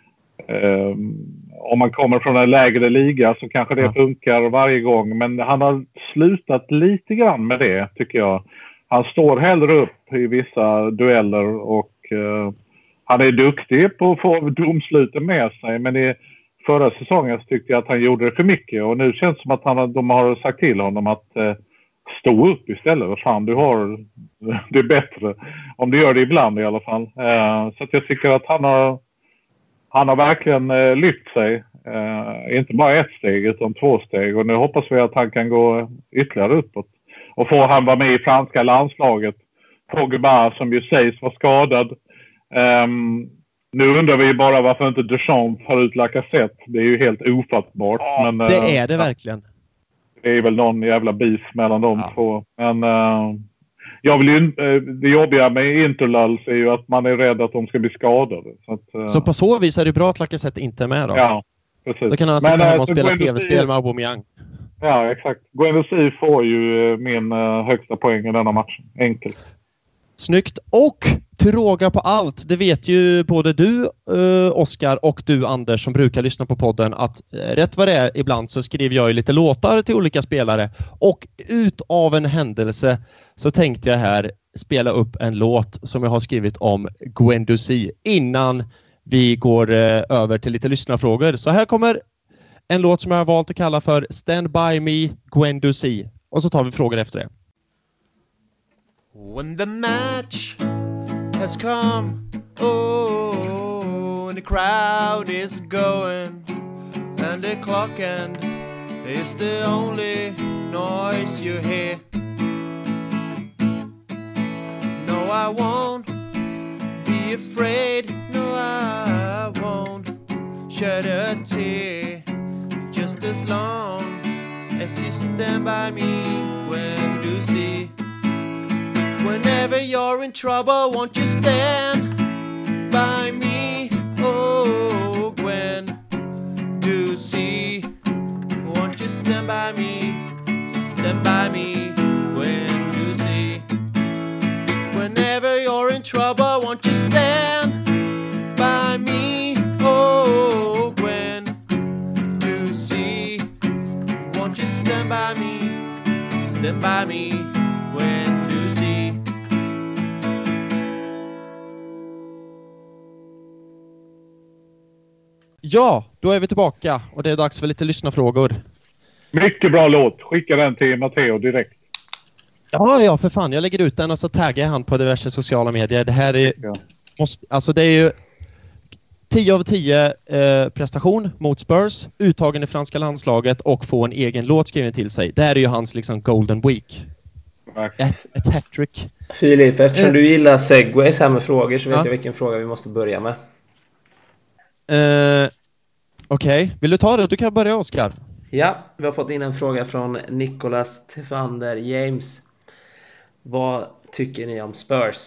om man kommer från en lägre liga så kanske det funkar varje gång, men han har slutat lite grann med det, tycker jag. Han står hellre upp i vissa dueller och han är duktig på att få domsluten med sig, men i förra säsongen tyckte jag att han gjorde det för mycket, och nu känns det som att de har sagt till honom att stå upp istället. Fan, det är bättre om du gör det ibland i alla fall. Så att jag tycker att han har verkligen lyft sig. Inte bara 1 steg utan 2 steg. Och nu hoppas vi att han kan gå ytterligare uppåt. Och får han vara med i franska landslaget. Pogba, som ju sägs vara skadad. Nu undrar vi bara varför inte Deschamps har ut Lacazette. Det är ju helt ofattbart.
Ja, men, det är det verkligen.
Det är väl någon jävla beef mellan de två. Men... det jobbiga med Interlulls är ju att man är rädd att de ska bli skadade. Så
på så vis är det bra att Lacazette inte är med då?
Ja, precis.
Då kan han sitta hemma och spela tv-spel med Aubameyang.
Ja, exakt. Guendouzi får ju min högsta poäng i denna matchen. Enkelt.
Snyggt. Och till råga på allt, det vet ju både du, Oskar, och du, Anders, som brukar lyssna på podden, att rätt vad det är ibland så skriver jag ju lite låtar till olika spelare. Och utav en händelse så tänkte jag här spela upp en låt som jag har skrivit om Guendouzi innan vi går över till lite lyssnarfrågor. Så här kommer en låt som jag har valt att kalla för Stand By Me Guendouzi. Och så tar vi frågor efter det.
When the match has come, oh, and the crowd is going, and the clock and is the only noise you hear. No, I won't be afraid. No, I won't shed a tear. Just as long as you stand by me when you see. Whenever you're in trouble, won't you stand by me? Oh, Gwen, do see. Won't you stand by me? Stand by me when you see. Whenever you're in trouble, won't you stand by me? Oh, Gwen, do see. Won't you stand by me? Stand by me when you see.
Ja, då är vi tillbaka och det är dags för lite lyssnarfrågor.
Mycket bra låt. Skicka den till Matteo direkt.
Ja, för fan. Jag lägger ut den och så taggar jag han på diverse sociala medier. Det här är...
Ja.
Alltså det är ju 10 av 10 prestation mot Spurs, uttagen i franska landslaget och få en egen låt skriven till sig. Det här är ju hans liksom golden week. Ett hattrick.
Filip, eftersom du gillar segways här med frågor så vet jag vilken fråga vi måste börja med.
Okej. Vill du ta det? Du kan börja, Oskar.
Ja, vi har fått in en fråga från Nicholas Tefander James. Vad tycker ni om Spurs?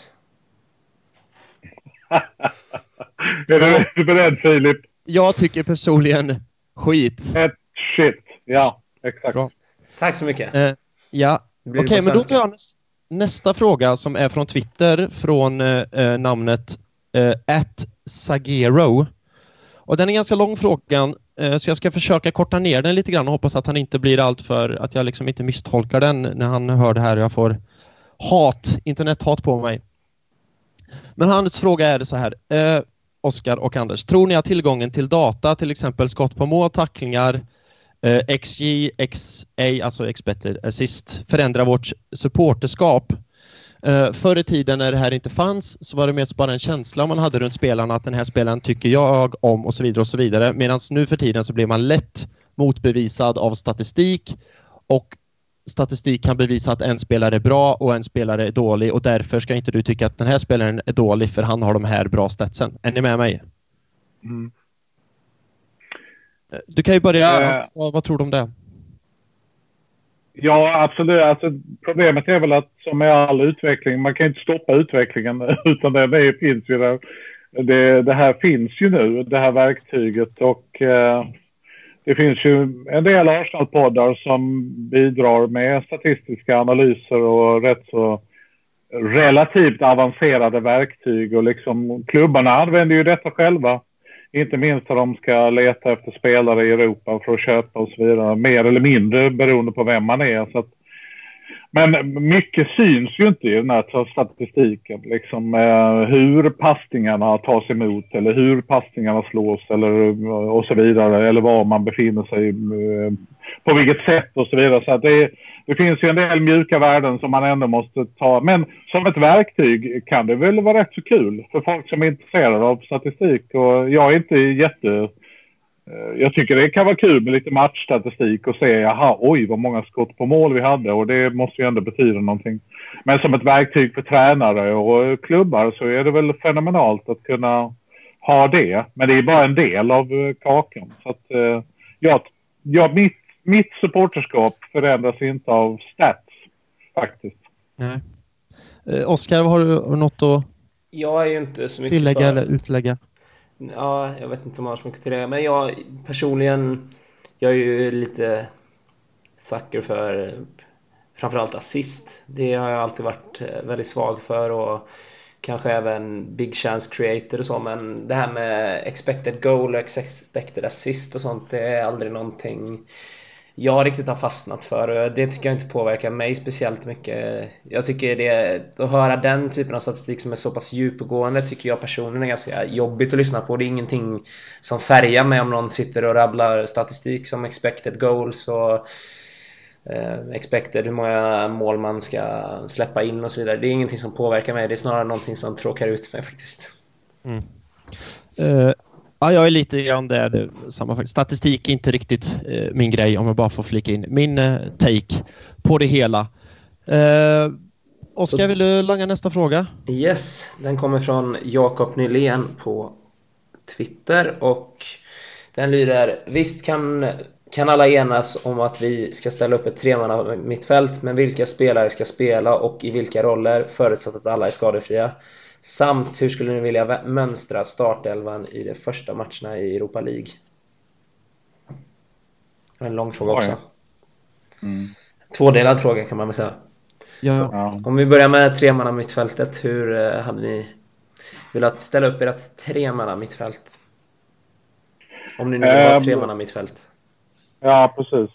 Är du beredd, Filip?
Jag tycker personligen skit.
Shit. Ja, exakt.
Bra.
Tack så mycket.
Ja. Okej, men då tar jag nästa fråga som är från Twitter från namnet @sagero. Och den är ganska lång frågan, så jag ska försöka korta ner den lite grann och hoppas att han inte blir allt för att jag liksom inte misstolkar den när han hör det här och jag får internethat på mig. Men hans fråga är det så här. Oskar och Anders, tror ni att tillgången till data, till exempel skott på mål, tacklingar, XG, XA, alltså expected assist, förändrar vårt supporterskap? Förr i tiden när det här inte fanns så var det mest bara en känsla man hade runt spelarna att den här spelaren tycker jag om och så vidare och så vidare. Medan nu för tiden så blir man lätt motbevisad av statistik och statistik kan bevisa att en spelare är bra och en spelare är dålig och därför ska inte du tycka att den här spelaren är dålig för han har de här bra statsen. Är ni med mig?
Mm.
Du kan ju börja. Vad tror du om det?
Ja, absolut. Alltså, problemet är väl att som med all utveckling, man kan inte stoppa utvecklingen utan det finns ju där. Det här finns ju nu, det här verktyget och det finns ju en del Arsenal-poddar som bidrar med statistiska analyser och rätt så relativt avancerade verktyg och liksom klubbarna använder ju detta själva. Inte minst när de ska leta efter spelare i Europa för att köpa och så vidare. Mer eller mindre beroende på vem man är. Så att, men mycket syns ju inte i den här statistiken. Liksom, hur passningarna tas emot eller hur passningarna slås eller, och så vidare. Eller var man befinner sig, på vilket sätt och så vidare. Så att det finns ju en del mjuka värden som man ändå måste ta. Men som ett verktyg kan det väl vara rätt så kul för folk som är intresserade av statistik. Och jag är inte jag tycker det kan vara kul med lite matchstatistik och se, oj vad många skott på mål vi hade och det måste ju ändå betyda någonting. Men som ett verktyg för tränare och klubbar så är det väl fenomenalt att kunna ha det. Men det är bara en del av kakan. Så att mitt supporterskap förändras inte av stats faktiskt.
Nej. Oskar, har du något att
jag är ju inte så mycket
tillägga eller utlägga?
Ja, jag vet inte om jag har så mycket till det. Men jag personligen, jag är ju lite sucker för framförallt assist. Det har jag alltid varit väldigt svag för och kanske även big chance creator och så. Men det här med expected goal och expected assist och sånt, det är aldrig någonting jag riktigt har fastnat för. Det tycker jag inte påverkar mig speciellt mycket. Jag tycker det, att höra den typen av statistik som är så pass djupgående tycker jag personligen är ganska jobbigt att lyssna på. Det är ingenting som färgar mig om någon sitter och rabblar statistik som expected goals och expected hur många mål man ska släppa in och så vidare. Det är ingenting som påverkar mig. Det är snarare någonting som tråkar ut mig faktiskt.
Ja, jag är lite grann där. Samma statistik är inte riktigt min grej, om jag bara får flika in min take på det hela. Oskar, vill du langa nästa fråga?
Yes, den kommer från Jakob Nylén på Twitter och den lyder: visst kan alla enas om att vi ska ställa upp ett tremanna mittfält, men vilka spelare ska spela och i vilka roller, förutsatt att alla är skadefria? Samt hur skulle ni vilja mönstra startelvan i de första matcherna i Europa League? En lång fråga också. Tvådelad fråga kan man väl säga.
Ja.
Om vi börjar med tremanna mittfältet, hur hade ni velat ställa upp ert tremanna mittfält? Om ni nu vill ha tremanna mittfält.
Ja, precis.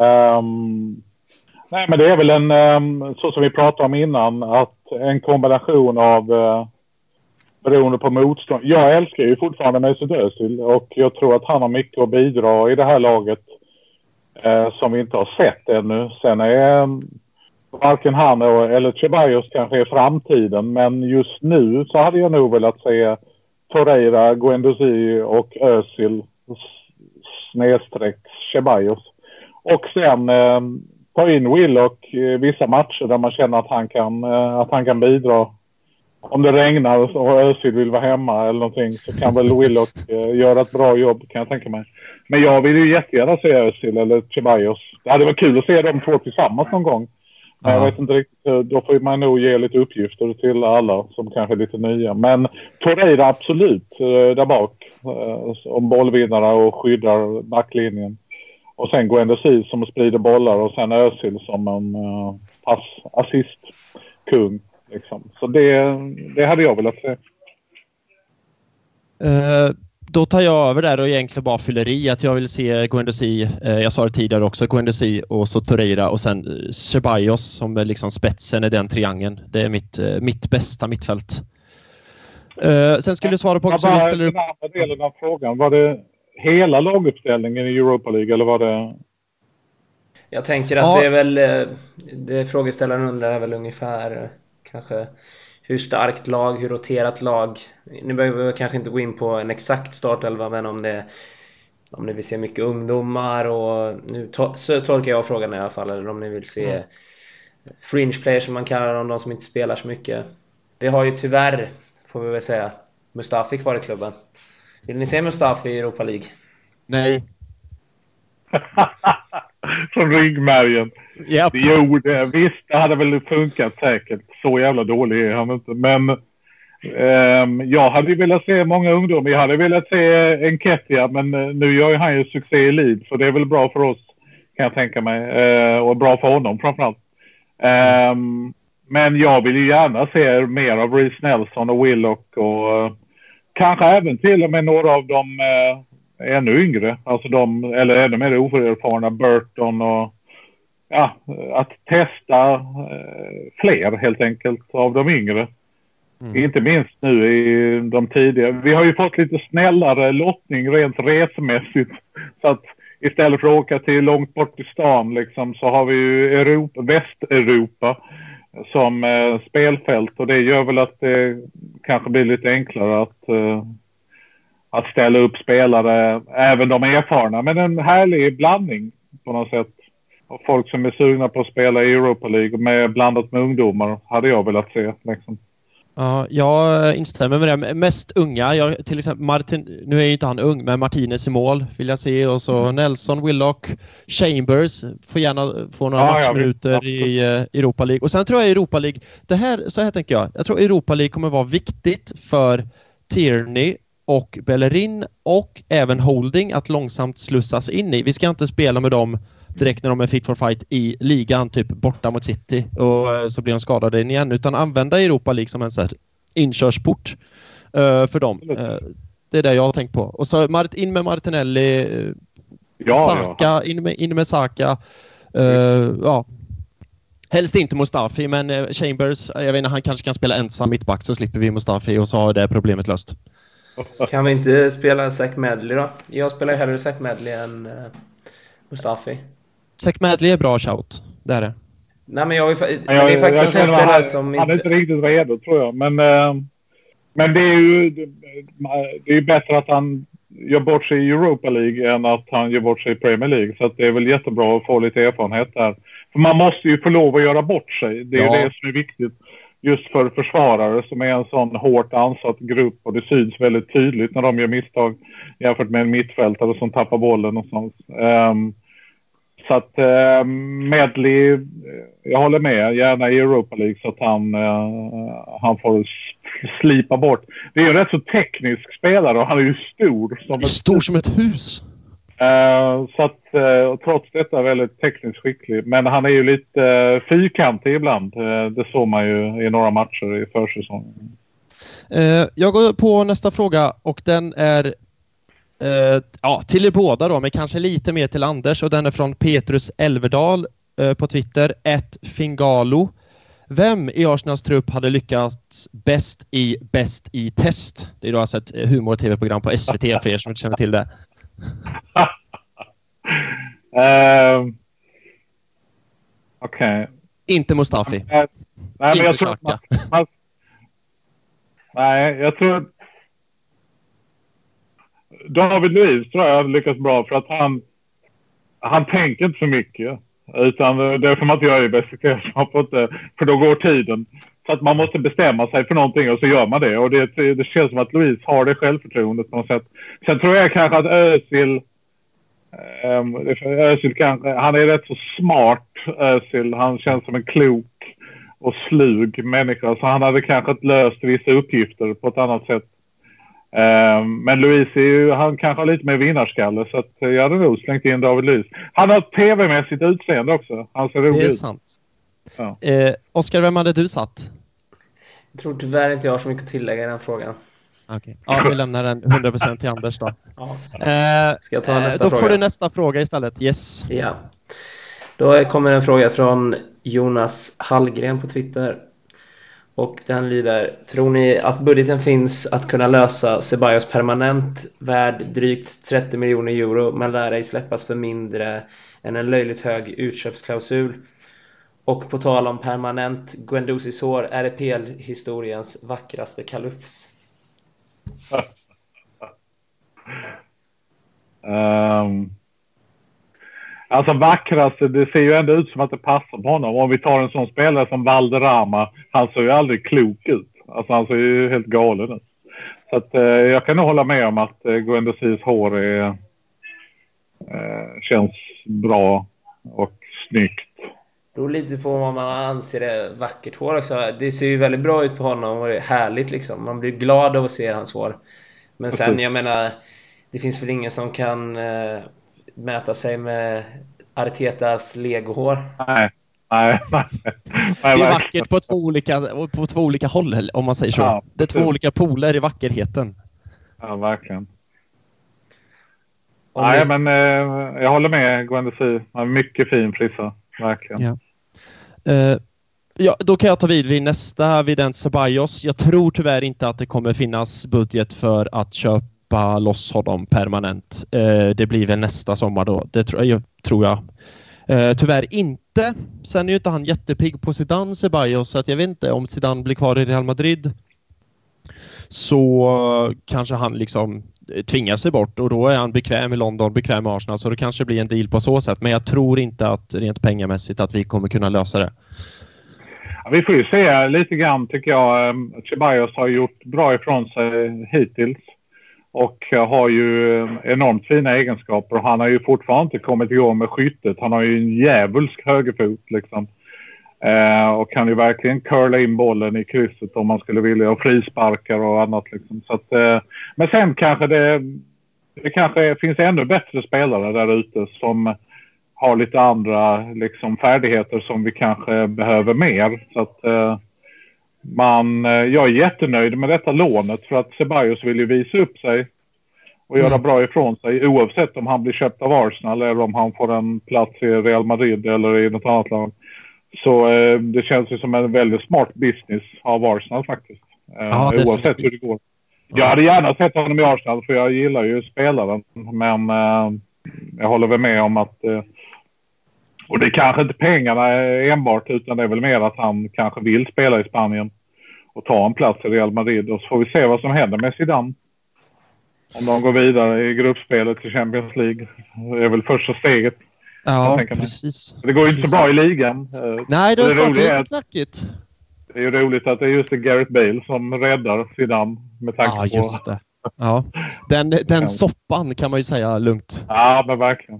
Nej, men det är väl så som vi pratade om innan, att en kombination av beroende på motstånd. Jag älskar ju fortfarande Mesut Özil och jag tror att han har mycket att bidra i det här laget som vi inte har sett ännu. Sen är varken han eller Ceballos kanske i framtiden, men just nu så hade jag nog velat se Torreira, Guendouzi och Özil / Ceballos. Och sen ta in Willock vissa matcher där man känner att han kan bidra. Om det regnar och Özil vill vara hemma eller någonting, så kan väl Willock göra ett bra jobb, kan jag tänka mig. Men jag vill ju jättegärna se Özil eller Ceballos. Det hade varit kul att se dem två tillsammans någon gång. Men jag vet inte riktigt, då får man nog ge lite uppgifter till alla som kanske är lite nya. Men Torreira absolut där bak om bollvinnare och skyddar backlinjen. Och sen Guendouzi som sprider bollar och sen Özil som en assist-kung. Liksom. Så det hade jag velat se.
Då tar jag över där och egentligen bara fyller i att jag vill se Guendouzi, jag sa det tidigare också, Guendouzi och så Torreira och sen Ceballos som är liksom spetsen i den triangeln. Det är mitt bästa mittfält. Sen skulle du svara på också.
Den andra delen av frågan, var det hela laguppställningen i Europa League eller var det...
Jag tänker att det är väl det frågeställaren undrar är väl ungefär kanske hur starkt lag, hur roterat lag. Nu behöver vi kanske inte gå in på en exakt startelva, men om ni vill se mycket ungdomar och nu så tolkar jag frågan i alla fall, eller om ni vill se fringe players som man kallar dem, de som inte spelar så mycket. Vi har ju tyvärr, får vi väl säga, Mustafi kvar i klubben. Vill ni se Mustafi i Europa League?
Nej.
Som ryggmärgen.
Yep.
Jo, visst, det hade väl funkat säkert. Så jävla dålig är han inte. Men jag hade ju velat se många ungdomar. Jag hade velat se Nketiah, men nu gör ju han ju succé i Leeds. Så det är väl bra för oss, kan jag tänka mig. Och bra för honom framförallt. Men jag vill ju gärna se mer av Reece Nelson och Willock. Och kanske även till och med några av dem... ännu yngre, alltså eller ännu mer oerfarna, Burton och att testa fler helt enkelt av de yngre. Inte minst nu i de tidiga. Vi har ju fått lite snällare lottning rent resemässigt, så att istället för att åka till långt bort i stan liksom, så har vi ju Västeuropa som spelfält, och det gör väl att det kanske blir lite enklare att ställa upp spelare, även de erfarna, men en härlig blandning på något sätt. Och folk som är sugna på att spela i Europa League med blandat med ungdomar hade jag velat se. Liksom.
Ja, jag instämmer med det. Mest unga, till exempel nu är ju inte han ung, men Martinez i mål vill jag se. Och så Nelson, Willock, Chambers får gärna få några matchminuter i Europa League. Och sen tror jag Europa League, så här tänker jag tror Europa League kommer vara viktigt för Tierney och Bellerin och även Holding att långsamt slussas in i. Vi ska inte spela med dem direkt när de är fit for fight i ligan, typ borta mot City, och så blir de skadade igen, utan använda Europa League som en så här inkörsport för dem. Det är det jag har tänkt på. Och så in med Martinelli, Saka, in med Saka. Helst inte Mustafi, men Chambers, jag vet inte, han kanske kan spela ensam mittback, så slipper vi Mustafi och så har det problemet löst.
Kan vi inte spela Zach Medley då? Jag spelar ju hellre Zach Medley än Mustafi.
Zach Medley är bra shout, det är det.
Nej, men det är faktiskt en sån spelare som
han är inte riktigt redo, tror jag. Men det är ju bättre att han gör bort sig i Europa League än att han gör bort sig i Premier League. Så att det är väl jättebra att få lite erfarenhet där. För man måste ju få lov att göra bort sig. Det är det som är viktigt. Just för försvarare som är en sån hårt ansatt grupp. Och det syns väldigt tydligt när de gör misstag jämfört med en mittfältare som tappar bollen någonstans. Så att Medley, jag håller med, gärna i Europa League så att han får slipa bort. Det är ju en rätt så teknisk spelare och han är ju stor
som ett hus.
Så att trots detta är väldigt tekniskt skicklig. Men han är ju lite fyrkantig ibland. Det såg man ju i några matcher i försäsongen.
Jag går på nästa fråga och den är till er båda då, men kanske lite mer till Anders, och den är från Petrus Elverdal på Twitter, @Fingalo. Vem i Arsenals trupp hade lyckats bäst i test? Det är då alltså ett humor-tv-program på SVT för er som inte känner till det.
Okej.
Inte Mustafi.
Nej, men
inte
jag tror jag tror David Luiz tror jag hade lyckats bra för att han tänker inte så mycket. Utan det får man inte göra i bäst i test. För då går tiden. Så att man måste bestämma sig för någonting och så gör man det. Och det känns som att Luiz har det självförtroendet på något sätt. Sen tror jag kanske att Özil kanske, han är rätt så smart, Özil. Han känns som en klok och slug människa. Så han hade kanske löst vissa uppgifter på ett annat sätt. Men Luiz är ju, han kanske har lite mer vinnarskalle, så att jag hade nog slängt in David Luiz. Han har ett tv-mässigt utseende också. Han ser rolig ut.
Det är sant. Ja. Oskar, vem hade du satt?
Jag tror tyvärr inte jag har så mycket att tillägga i den frågan.
Okej. Ja, vi lämnar den 100% till Anders då.
Ja. Ska jag ta nästa
då
fråga?
Får du nästa fråga istället. Yes.
Ja. Då kommer en fråga från Jonas Hallgren på Twitter. Och den lyder: tror ni att budgeten finns att kunna lösa Ceballos permanent värd drygt 30 miljoner euro men lär ej släppas för mindre än en löjligt hög utköpsklausul? Och på tal om permanent, Guendouzi's hår är PL-historiens vackraste kalufs.
Alltså vackraste, det ser ju ändå ut som att det passar på honom. Om vi tar en sån spelare som Valderrama, han ser ju aldrig klok ut. Alltså han ser ju helt galen ut. Så att jag kan nog hålla med om att Guendouzi's hår känns bra och snyggt.
Det beror lite på vad man anser är vackert hår också. Det ser ju väldigt bra ut på honom och det är härligt liksom. Man blir glad av att se hans hår. Men sen, jag menar, det finns väl ingen som kan mäta sig med Artetas legohår.
Nej.
Det är vackert på två olika håll, om man säger så. Ja, det är två olika poler i vackerheten.
Ja, verkligen. Nej, men jag håller med Guendouzi. Han mycket fin frissa. Verkligen.
Ja. Då kan jag ta vid den Ceballos. Jag tror tyvärr inte att det kommer finnas budget för att köpa loss honom permanent. Det blir väl nästa sommar då. Det tror jag. Tyvärr inte. Sen är ju inte han jättepigg på Zidane, Ceballos, så att jag vet inte om Zidane blir kvar i Real Madrid. Så kanske han liksom tvingar sig bort och då är han bekväm i London, bekväm i Arsenal, så det kanske blir en deal på så sätt. Men jag tror inte att rent pengamässigt att vi kommer kunna lösa det.
Ja, vi får ju se lite grann, tycker jag. Ceballos har gjort bra ifrån sig hittills och har ju enormt fina egenskaper. Han har ju fortfarande inte kommit igång med skyttet. Han har ju en djävulsk högerfot liksom. Och kan ju verkligen curla in bollen i krysset om man skulle vilja, och frisparkar och annat liksom. Så att, men sen kanske det kanske finns ännu bättre spelare där ute som har lite andra liksom färdigheter som vi kanske behöver mer. Så att jag är jättenöjd med detta lånet för att Ceballos vill ju visa upp sig och göra bra ifrån sig, oavsett om han blir köpt av Arsenal eller om han får en plats i Real Madrid eller i något annat lag. Så det känns ju som en väldigt smart business av Arsenal faktiskt.
Ja,
oavsett hur det går. Jag hade gärna sett honom i Arsenal för jag gillar ju spelaren. Men jag håller väl med om att... och det är kanske inte pengarna enbart, utan det är väl mer att han kanske vill spela i Spanien och ta en plats i Real Madrid. Och så får vi se vad som händer med Zidane. Om de går vidare i gruppspelet till Champions League. Det är väl första steget.
Ja, precis.
Det går ju inte så bra i ligan.
Nej, det har startat lite knackigt.
Det är ju roligt att det är just Gareth Bale som räddar Zidane med tanke på...
just det. Ja, den soppan kan man ju säga lugnt.
Ja, men verkligen.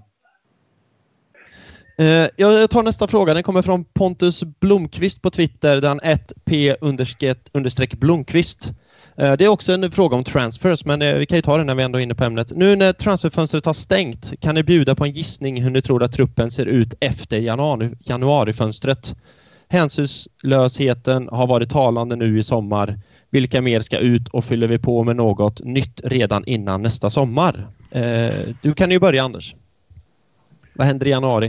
Jag tar nästa fråga. Den kommer från Pontus Blomqvist på Twitter. Den 1p_Blomqvist. Det är också en fråga om transfers, men vi kan ju ta den när vi ändå är inne på ämnet. Nu när transferfönstret har stängt, kan ni bjuda på en gissning hur ni tror att truppen ser ut efter januarifönstret? Hänsynslösheten har varit talande nu i sommar. Vilka mer ska ut och fyller vi på med något nytt redan innan nästa sommar? Du kan ju börja, Anders. Vad händer i januari?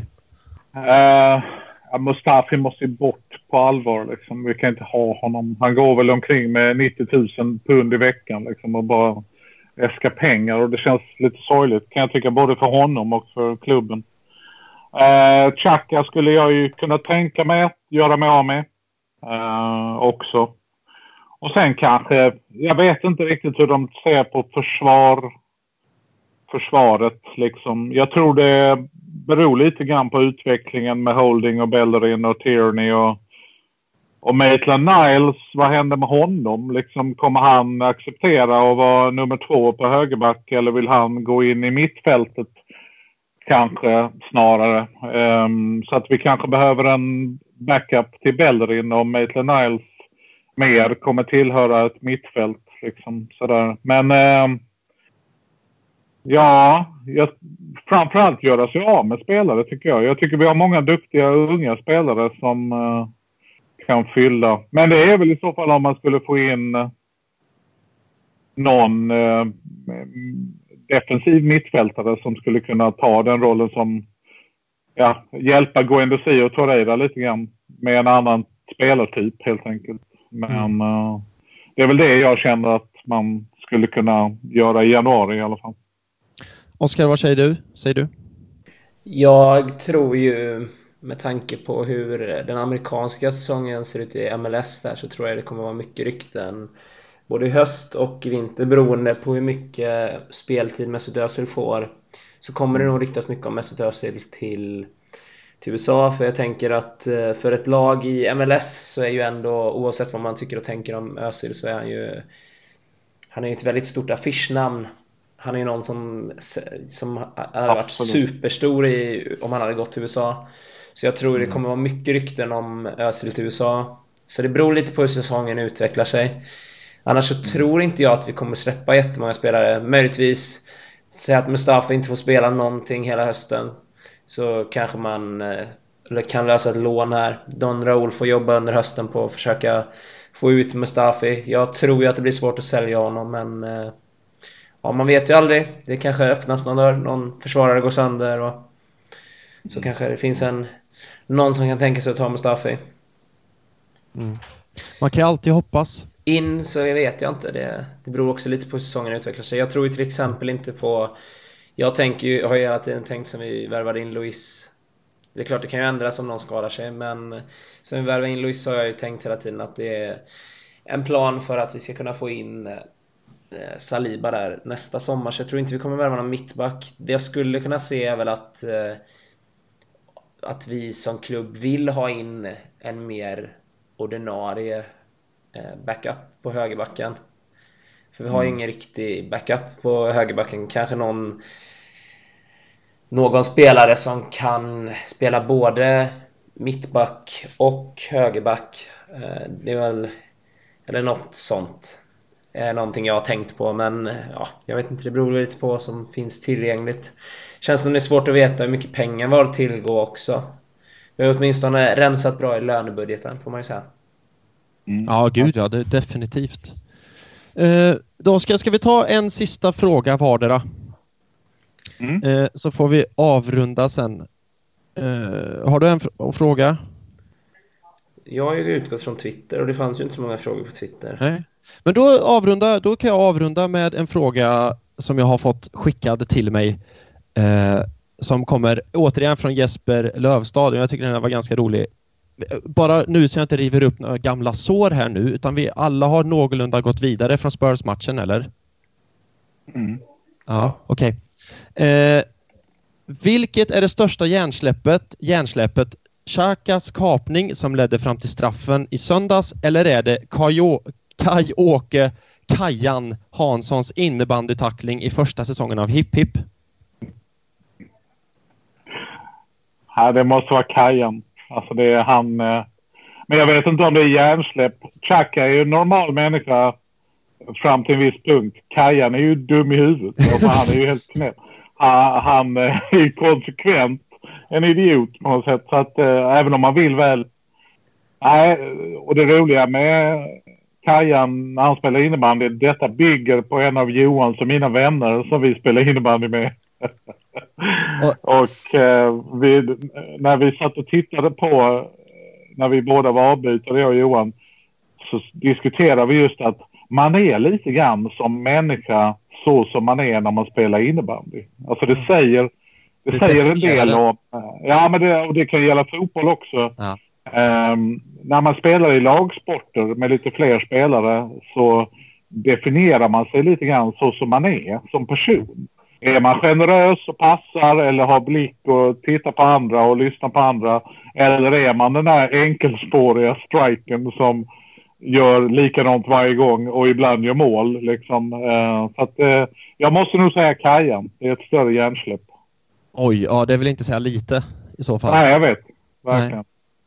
Mustafi måste ju bort på allvar. Liksom. Vi kan inte ha honom. Han går väl omkring med 90 000 pund i veckan liksom, och bara äska pengar. Och det känns lite sorgligt, kan jag tycka, både för honom och för klubben. Xhaka skulle jag ju kunna tänka mig att göra mig av med också. Och sen kanske, jag vet inte riktigt hur de ser på försvaret liksom. Jag tror det beror lite grann på utvecklingen med Holding och Bellerin och Tierney och Maitland-Niles. Vad händer med honom? Liksom, kommer han acceptera att vara nummer 2 på högerback, eller vill han gå in i mittfältet kanske snarare? Så att vi kanske behöver en backup till Bellerin, och Maitland-Niles mer kommer tillhöra ett mittfält liksom, sådär. Men framförallt göra sig av med spelare, tycker jag. Jag tycker vi har många duktiga unga spelare som kan fylla. Men det är väl i så fall om man skulle få in någon defensiv mittfältare som skulle kunna ta den rollen som hjälpa Guendouzi och Torreira lite grann med en annan spelartyp helt enkelt. Men det är väl det jag känner att man skulle kunna göra i januari i alla fall.
Oskar, vad säger du?
Jag tror ju, med tanke på hur den amerikanska säsongen ser ut i MLS där, så tror jag det kommer vara mycket rykten både i höst och i vinter, beroende på hur mycket speltid Mesut Özil får. Så kommer det nog ryktas mycket om Mesut Özil till USA, för jag tänker att för ett lag i MLS så är ju ändå, oavsett vad man tycker och tänker om Özil, så är han är ju ett väldigt stort affischnamn. Han är ju någon som hade varit superstor om han hade gått till USA. Så jag tror det kommer vara mycket rykten om Özil till USA. Så det beror lite på hur säsongen utvecklar sig. Annars så tror inte jag att vi kommer släppa jättemånga spelare. Möjligtvis säga att Mustafa inte får spela någonting hela hösten, så kanske man kan lösa ett lån här. Don Raúl får jobba under hösten på att försöka få ut Mustafi. Jag tror ju att det blir svårt att sälja honom, men man vet ju aldrig. Det kanske öppnas någon dörr, någon försvarare går sönder, och så kanske det finns någon som kan tänka sig att ta Mustafi.
Man kan ju alltid hoppas.
Så jag vet jag inte. Det beror också lite på hur säsongen utvecklar sig. Jag tror ju till exempel inte på... Jag har ju hela tiden tänkt, som vi värvade in Luis. Det är klart det kan ju ändras om någon skadar sig, men som vi värvade in Luis så har jag ju tänkt hela tiden att det är en plan för att vi ska kunna få in Saliba där nästa sommar. Så jag tror inte vi kommer värva någon mittback. Det jag skulle kunna se är väl att vi som klubb vill ha in en mer ordinarie backup på högerbacken. För vi har ju ingen riktig backup på högerbacken. Kanske någon spelare som kan spela både mittback och högerback. Det är väl, eller något sånt. Någonting jag har tänkt på, men jag vet inte, det beror lite på vad som finns tillgängligt. Känns som det är svårt att veta hur mycket pengar var att tillgå också. Vi har åtminstone rensat bra i lönebudgeten, får man ju säga.
Ja, gud ja, det är definitivt. Då ska vi ta en sista fråga vardera. Så får vi avrunda sen. Har du en fråga?
Jag har ju utgått från Twitter, och det fanns ju inte så många frågor på Twitter.
Nej. Men då kan jag avrunda med en fråga som jag har fått skickad till mig, som kommer återigen från Jesper Lövstad. Jag tycker den här var ganska rolig. Bara nu så jag inte river upp några gamla sår här nu, utan vi alla har någorlunda gått vidare från Spurs-matchen, eller? Ja, okej. Vilket är det största hjärnsläppet? Xhakas kapning som ledde fram till straffen i söndags, eller är det Kaj-Åke Kajan Hanssons innebandytackling i första säsongen av Hipp Hipp?
Ja, det måste vara Kajan. Alltså det är han. Men jag vet inte om det är hjärnsläpp. Xhaka är ju en normal människa fram till en viss punkt. Kajan är ju dum i huvudet. Alltså, han är ju helt knäpp. Han är ju konsekvent en idiot på något sätt. Så att även om man vill väl. Nej, och det roliga med Kajan när han spelar innebandy, detta bygger på en av Johans och mina vänner som vi spelar innebandy med. Och när vi satt och tittade på, när vi båda var avbytare, jag och Johan, så diskuterade vi just att man är lite grann som människa så som man är när man spelar innebandy. Alltså det säger en del om, ja, men det kan gälla fotboll också.
Ja.
När man spelar i lagsporter med lite fler spelare så definierar man sig lite grann så som man är som person. Är man generös och passar eller har blick och tittar på andra och lyssnar på andra, eller är man den här enkelspåriga striken som gör likadant varje gång och ibland gör mål liksom. Så att jag måste nog säga Kajan. Det är ett större hjärnsläpp.
Oj, ja, det vill inte säga lite i så fall.
Nej, jag vet. Verkligen.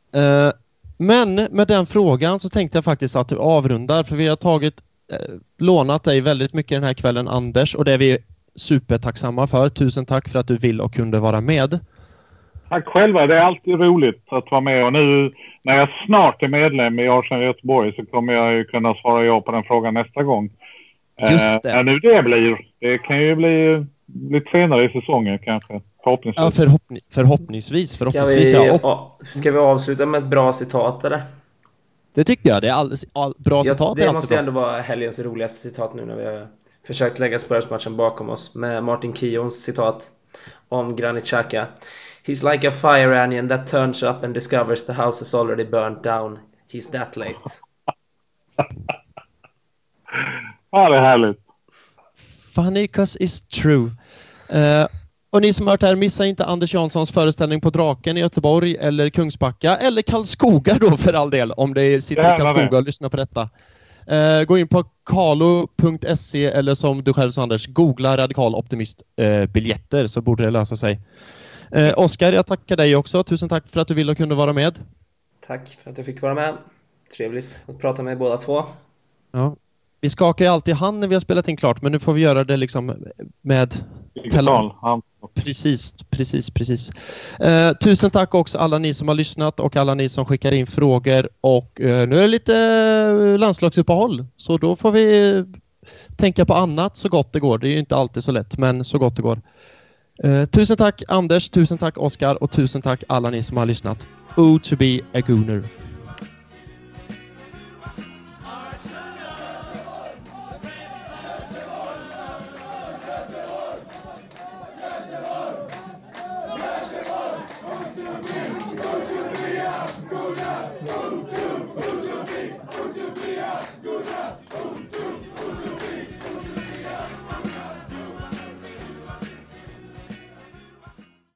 Men med den frågan så tänkte jag faktiskt att du avrundar, för vi har lånat dig väldigt mycket den här kvällen, Anders, och det är vi supertacksamma för. Tusen tack för att du vill och kunde vara med.
Tack själva, det är alltid roligt att vara med, och nu när jag snart är medlem i Arsenal Göteborg så kommer jag ju kunna svara ja på den frågan nästa gång.
Just det.
Nu det kan ju bli lite senare i säsongen kanske. Förhoppningsvis.
Ja, förhoppningsvis.
Ska vi avsluta med ett bra citat eller?
Det tycker jag. Det är alldeles bra citat.
Det måste ändå vara helgens roligaste citat nu när vi har försökt lägga Spurs-matchen bakom oss, med Martin Keowns citat om Granit Xhaka. He's like a fire onion that turns up and discovers the house is already burnt down. He's that late.
Ja, det är härligt.
Funny 'cause it's true. Och ni som har hört här, missa inte Anders Janssons föreställning på Draken i Göteborg eller Kungsbacka eller Karlskoga då för all del, om det sitter i Karlskoga och lyssnar på detta. Gå in på kalo.se eller som du själv sa, Anders, googla Radikal Optimist biljetter, så borde det lösa sig. Oskar, jag tackar dig också. Tusen tack för att du ville och kunde vara med.
Tack för att jag fick vara med. Trevligt att prata med båda två.
Ja. Vi skakar ju alltid hand när vi har spelat in klart, men nu får vi göra det liksom med
telefon.
Precis. Tusen tack också alla ni som har lyssnat och alla ni som skickar in frågor. Och nu är det lite landslagsuppehåll, så då får vi tänka på annat så gott det går. Det är ju inte alltid så lätt, men så gott det går. Tusen tack Anders, tusen tack Oskar och tusen tack alla ni som har lyssnat. To be a Gooner.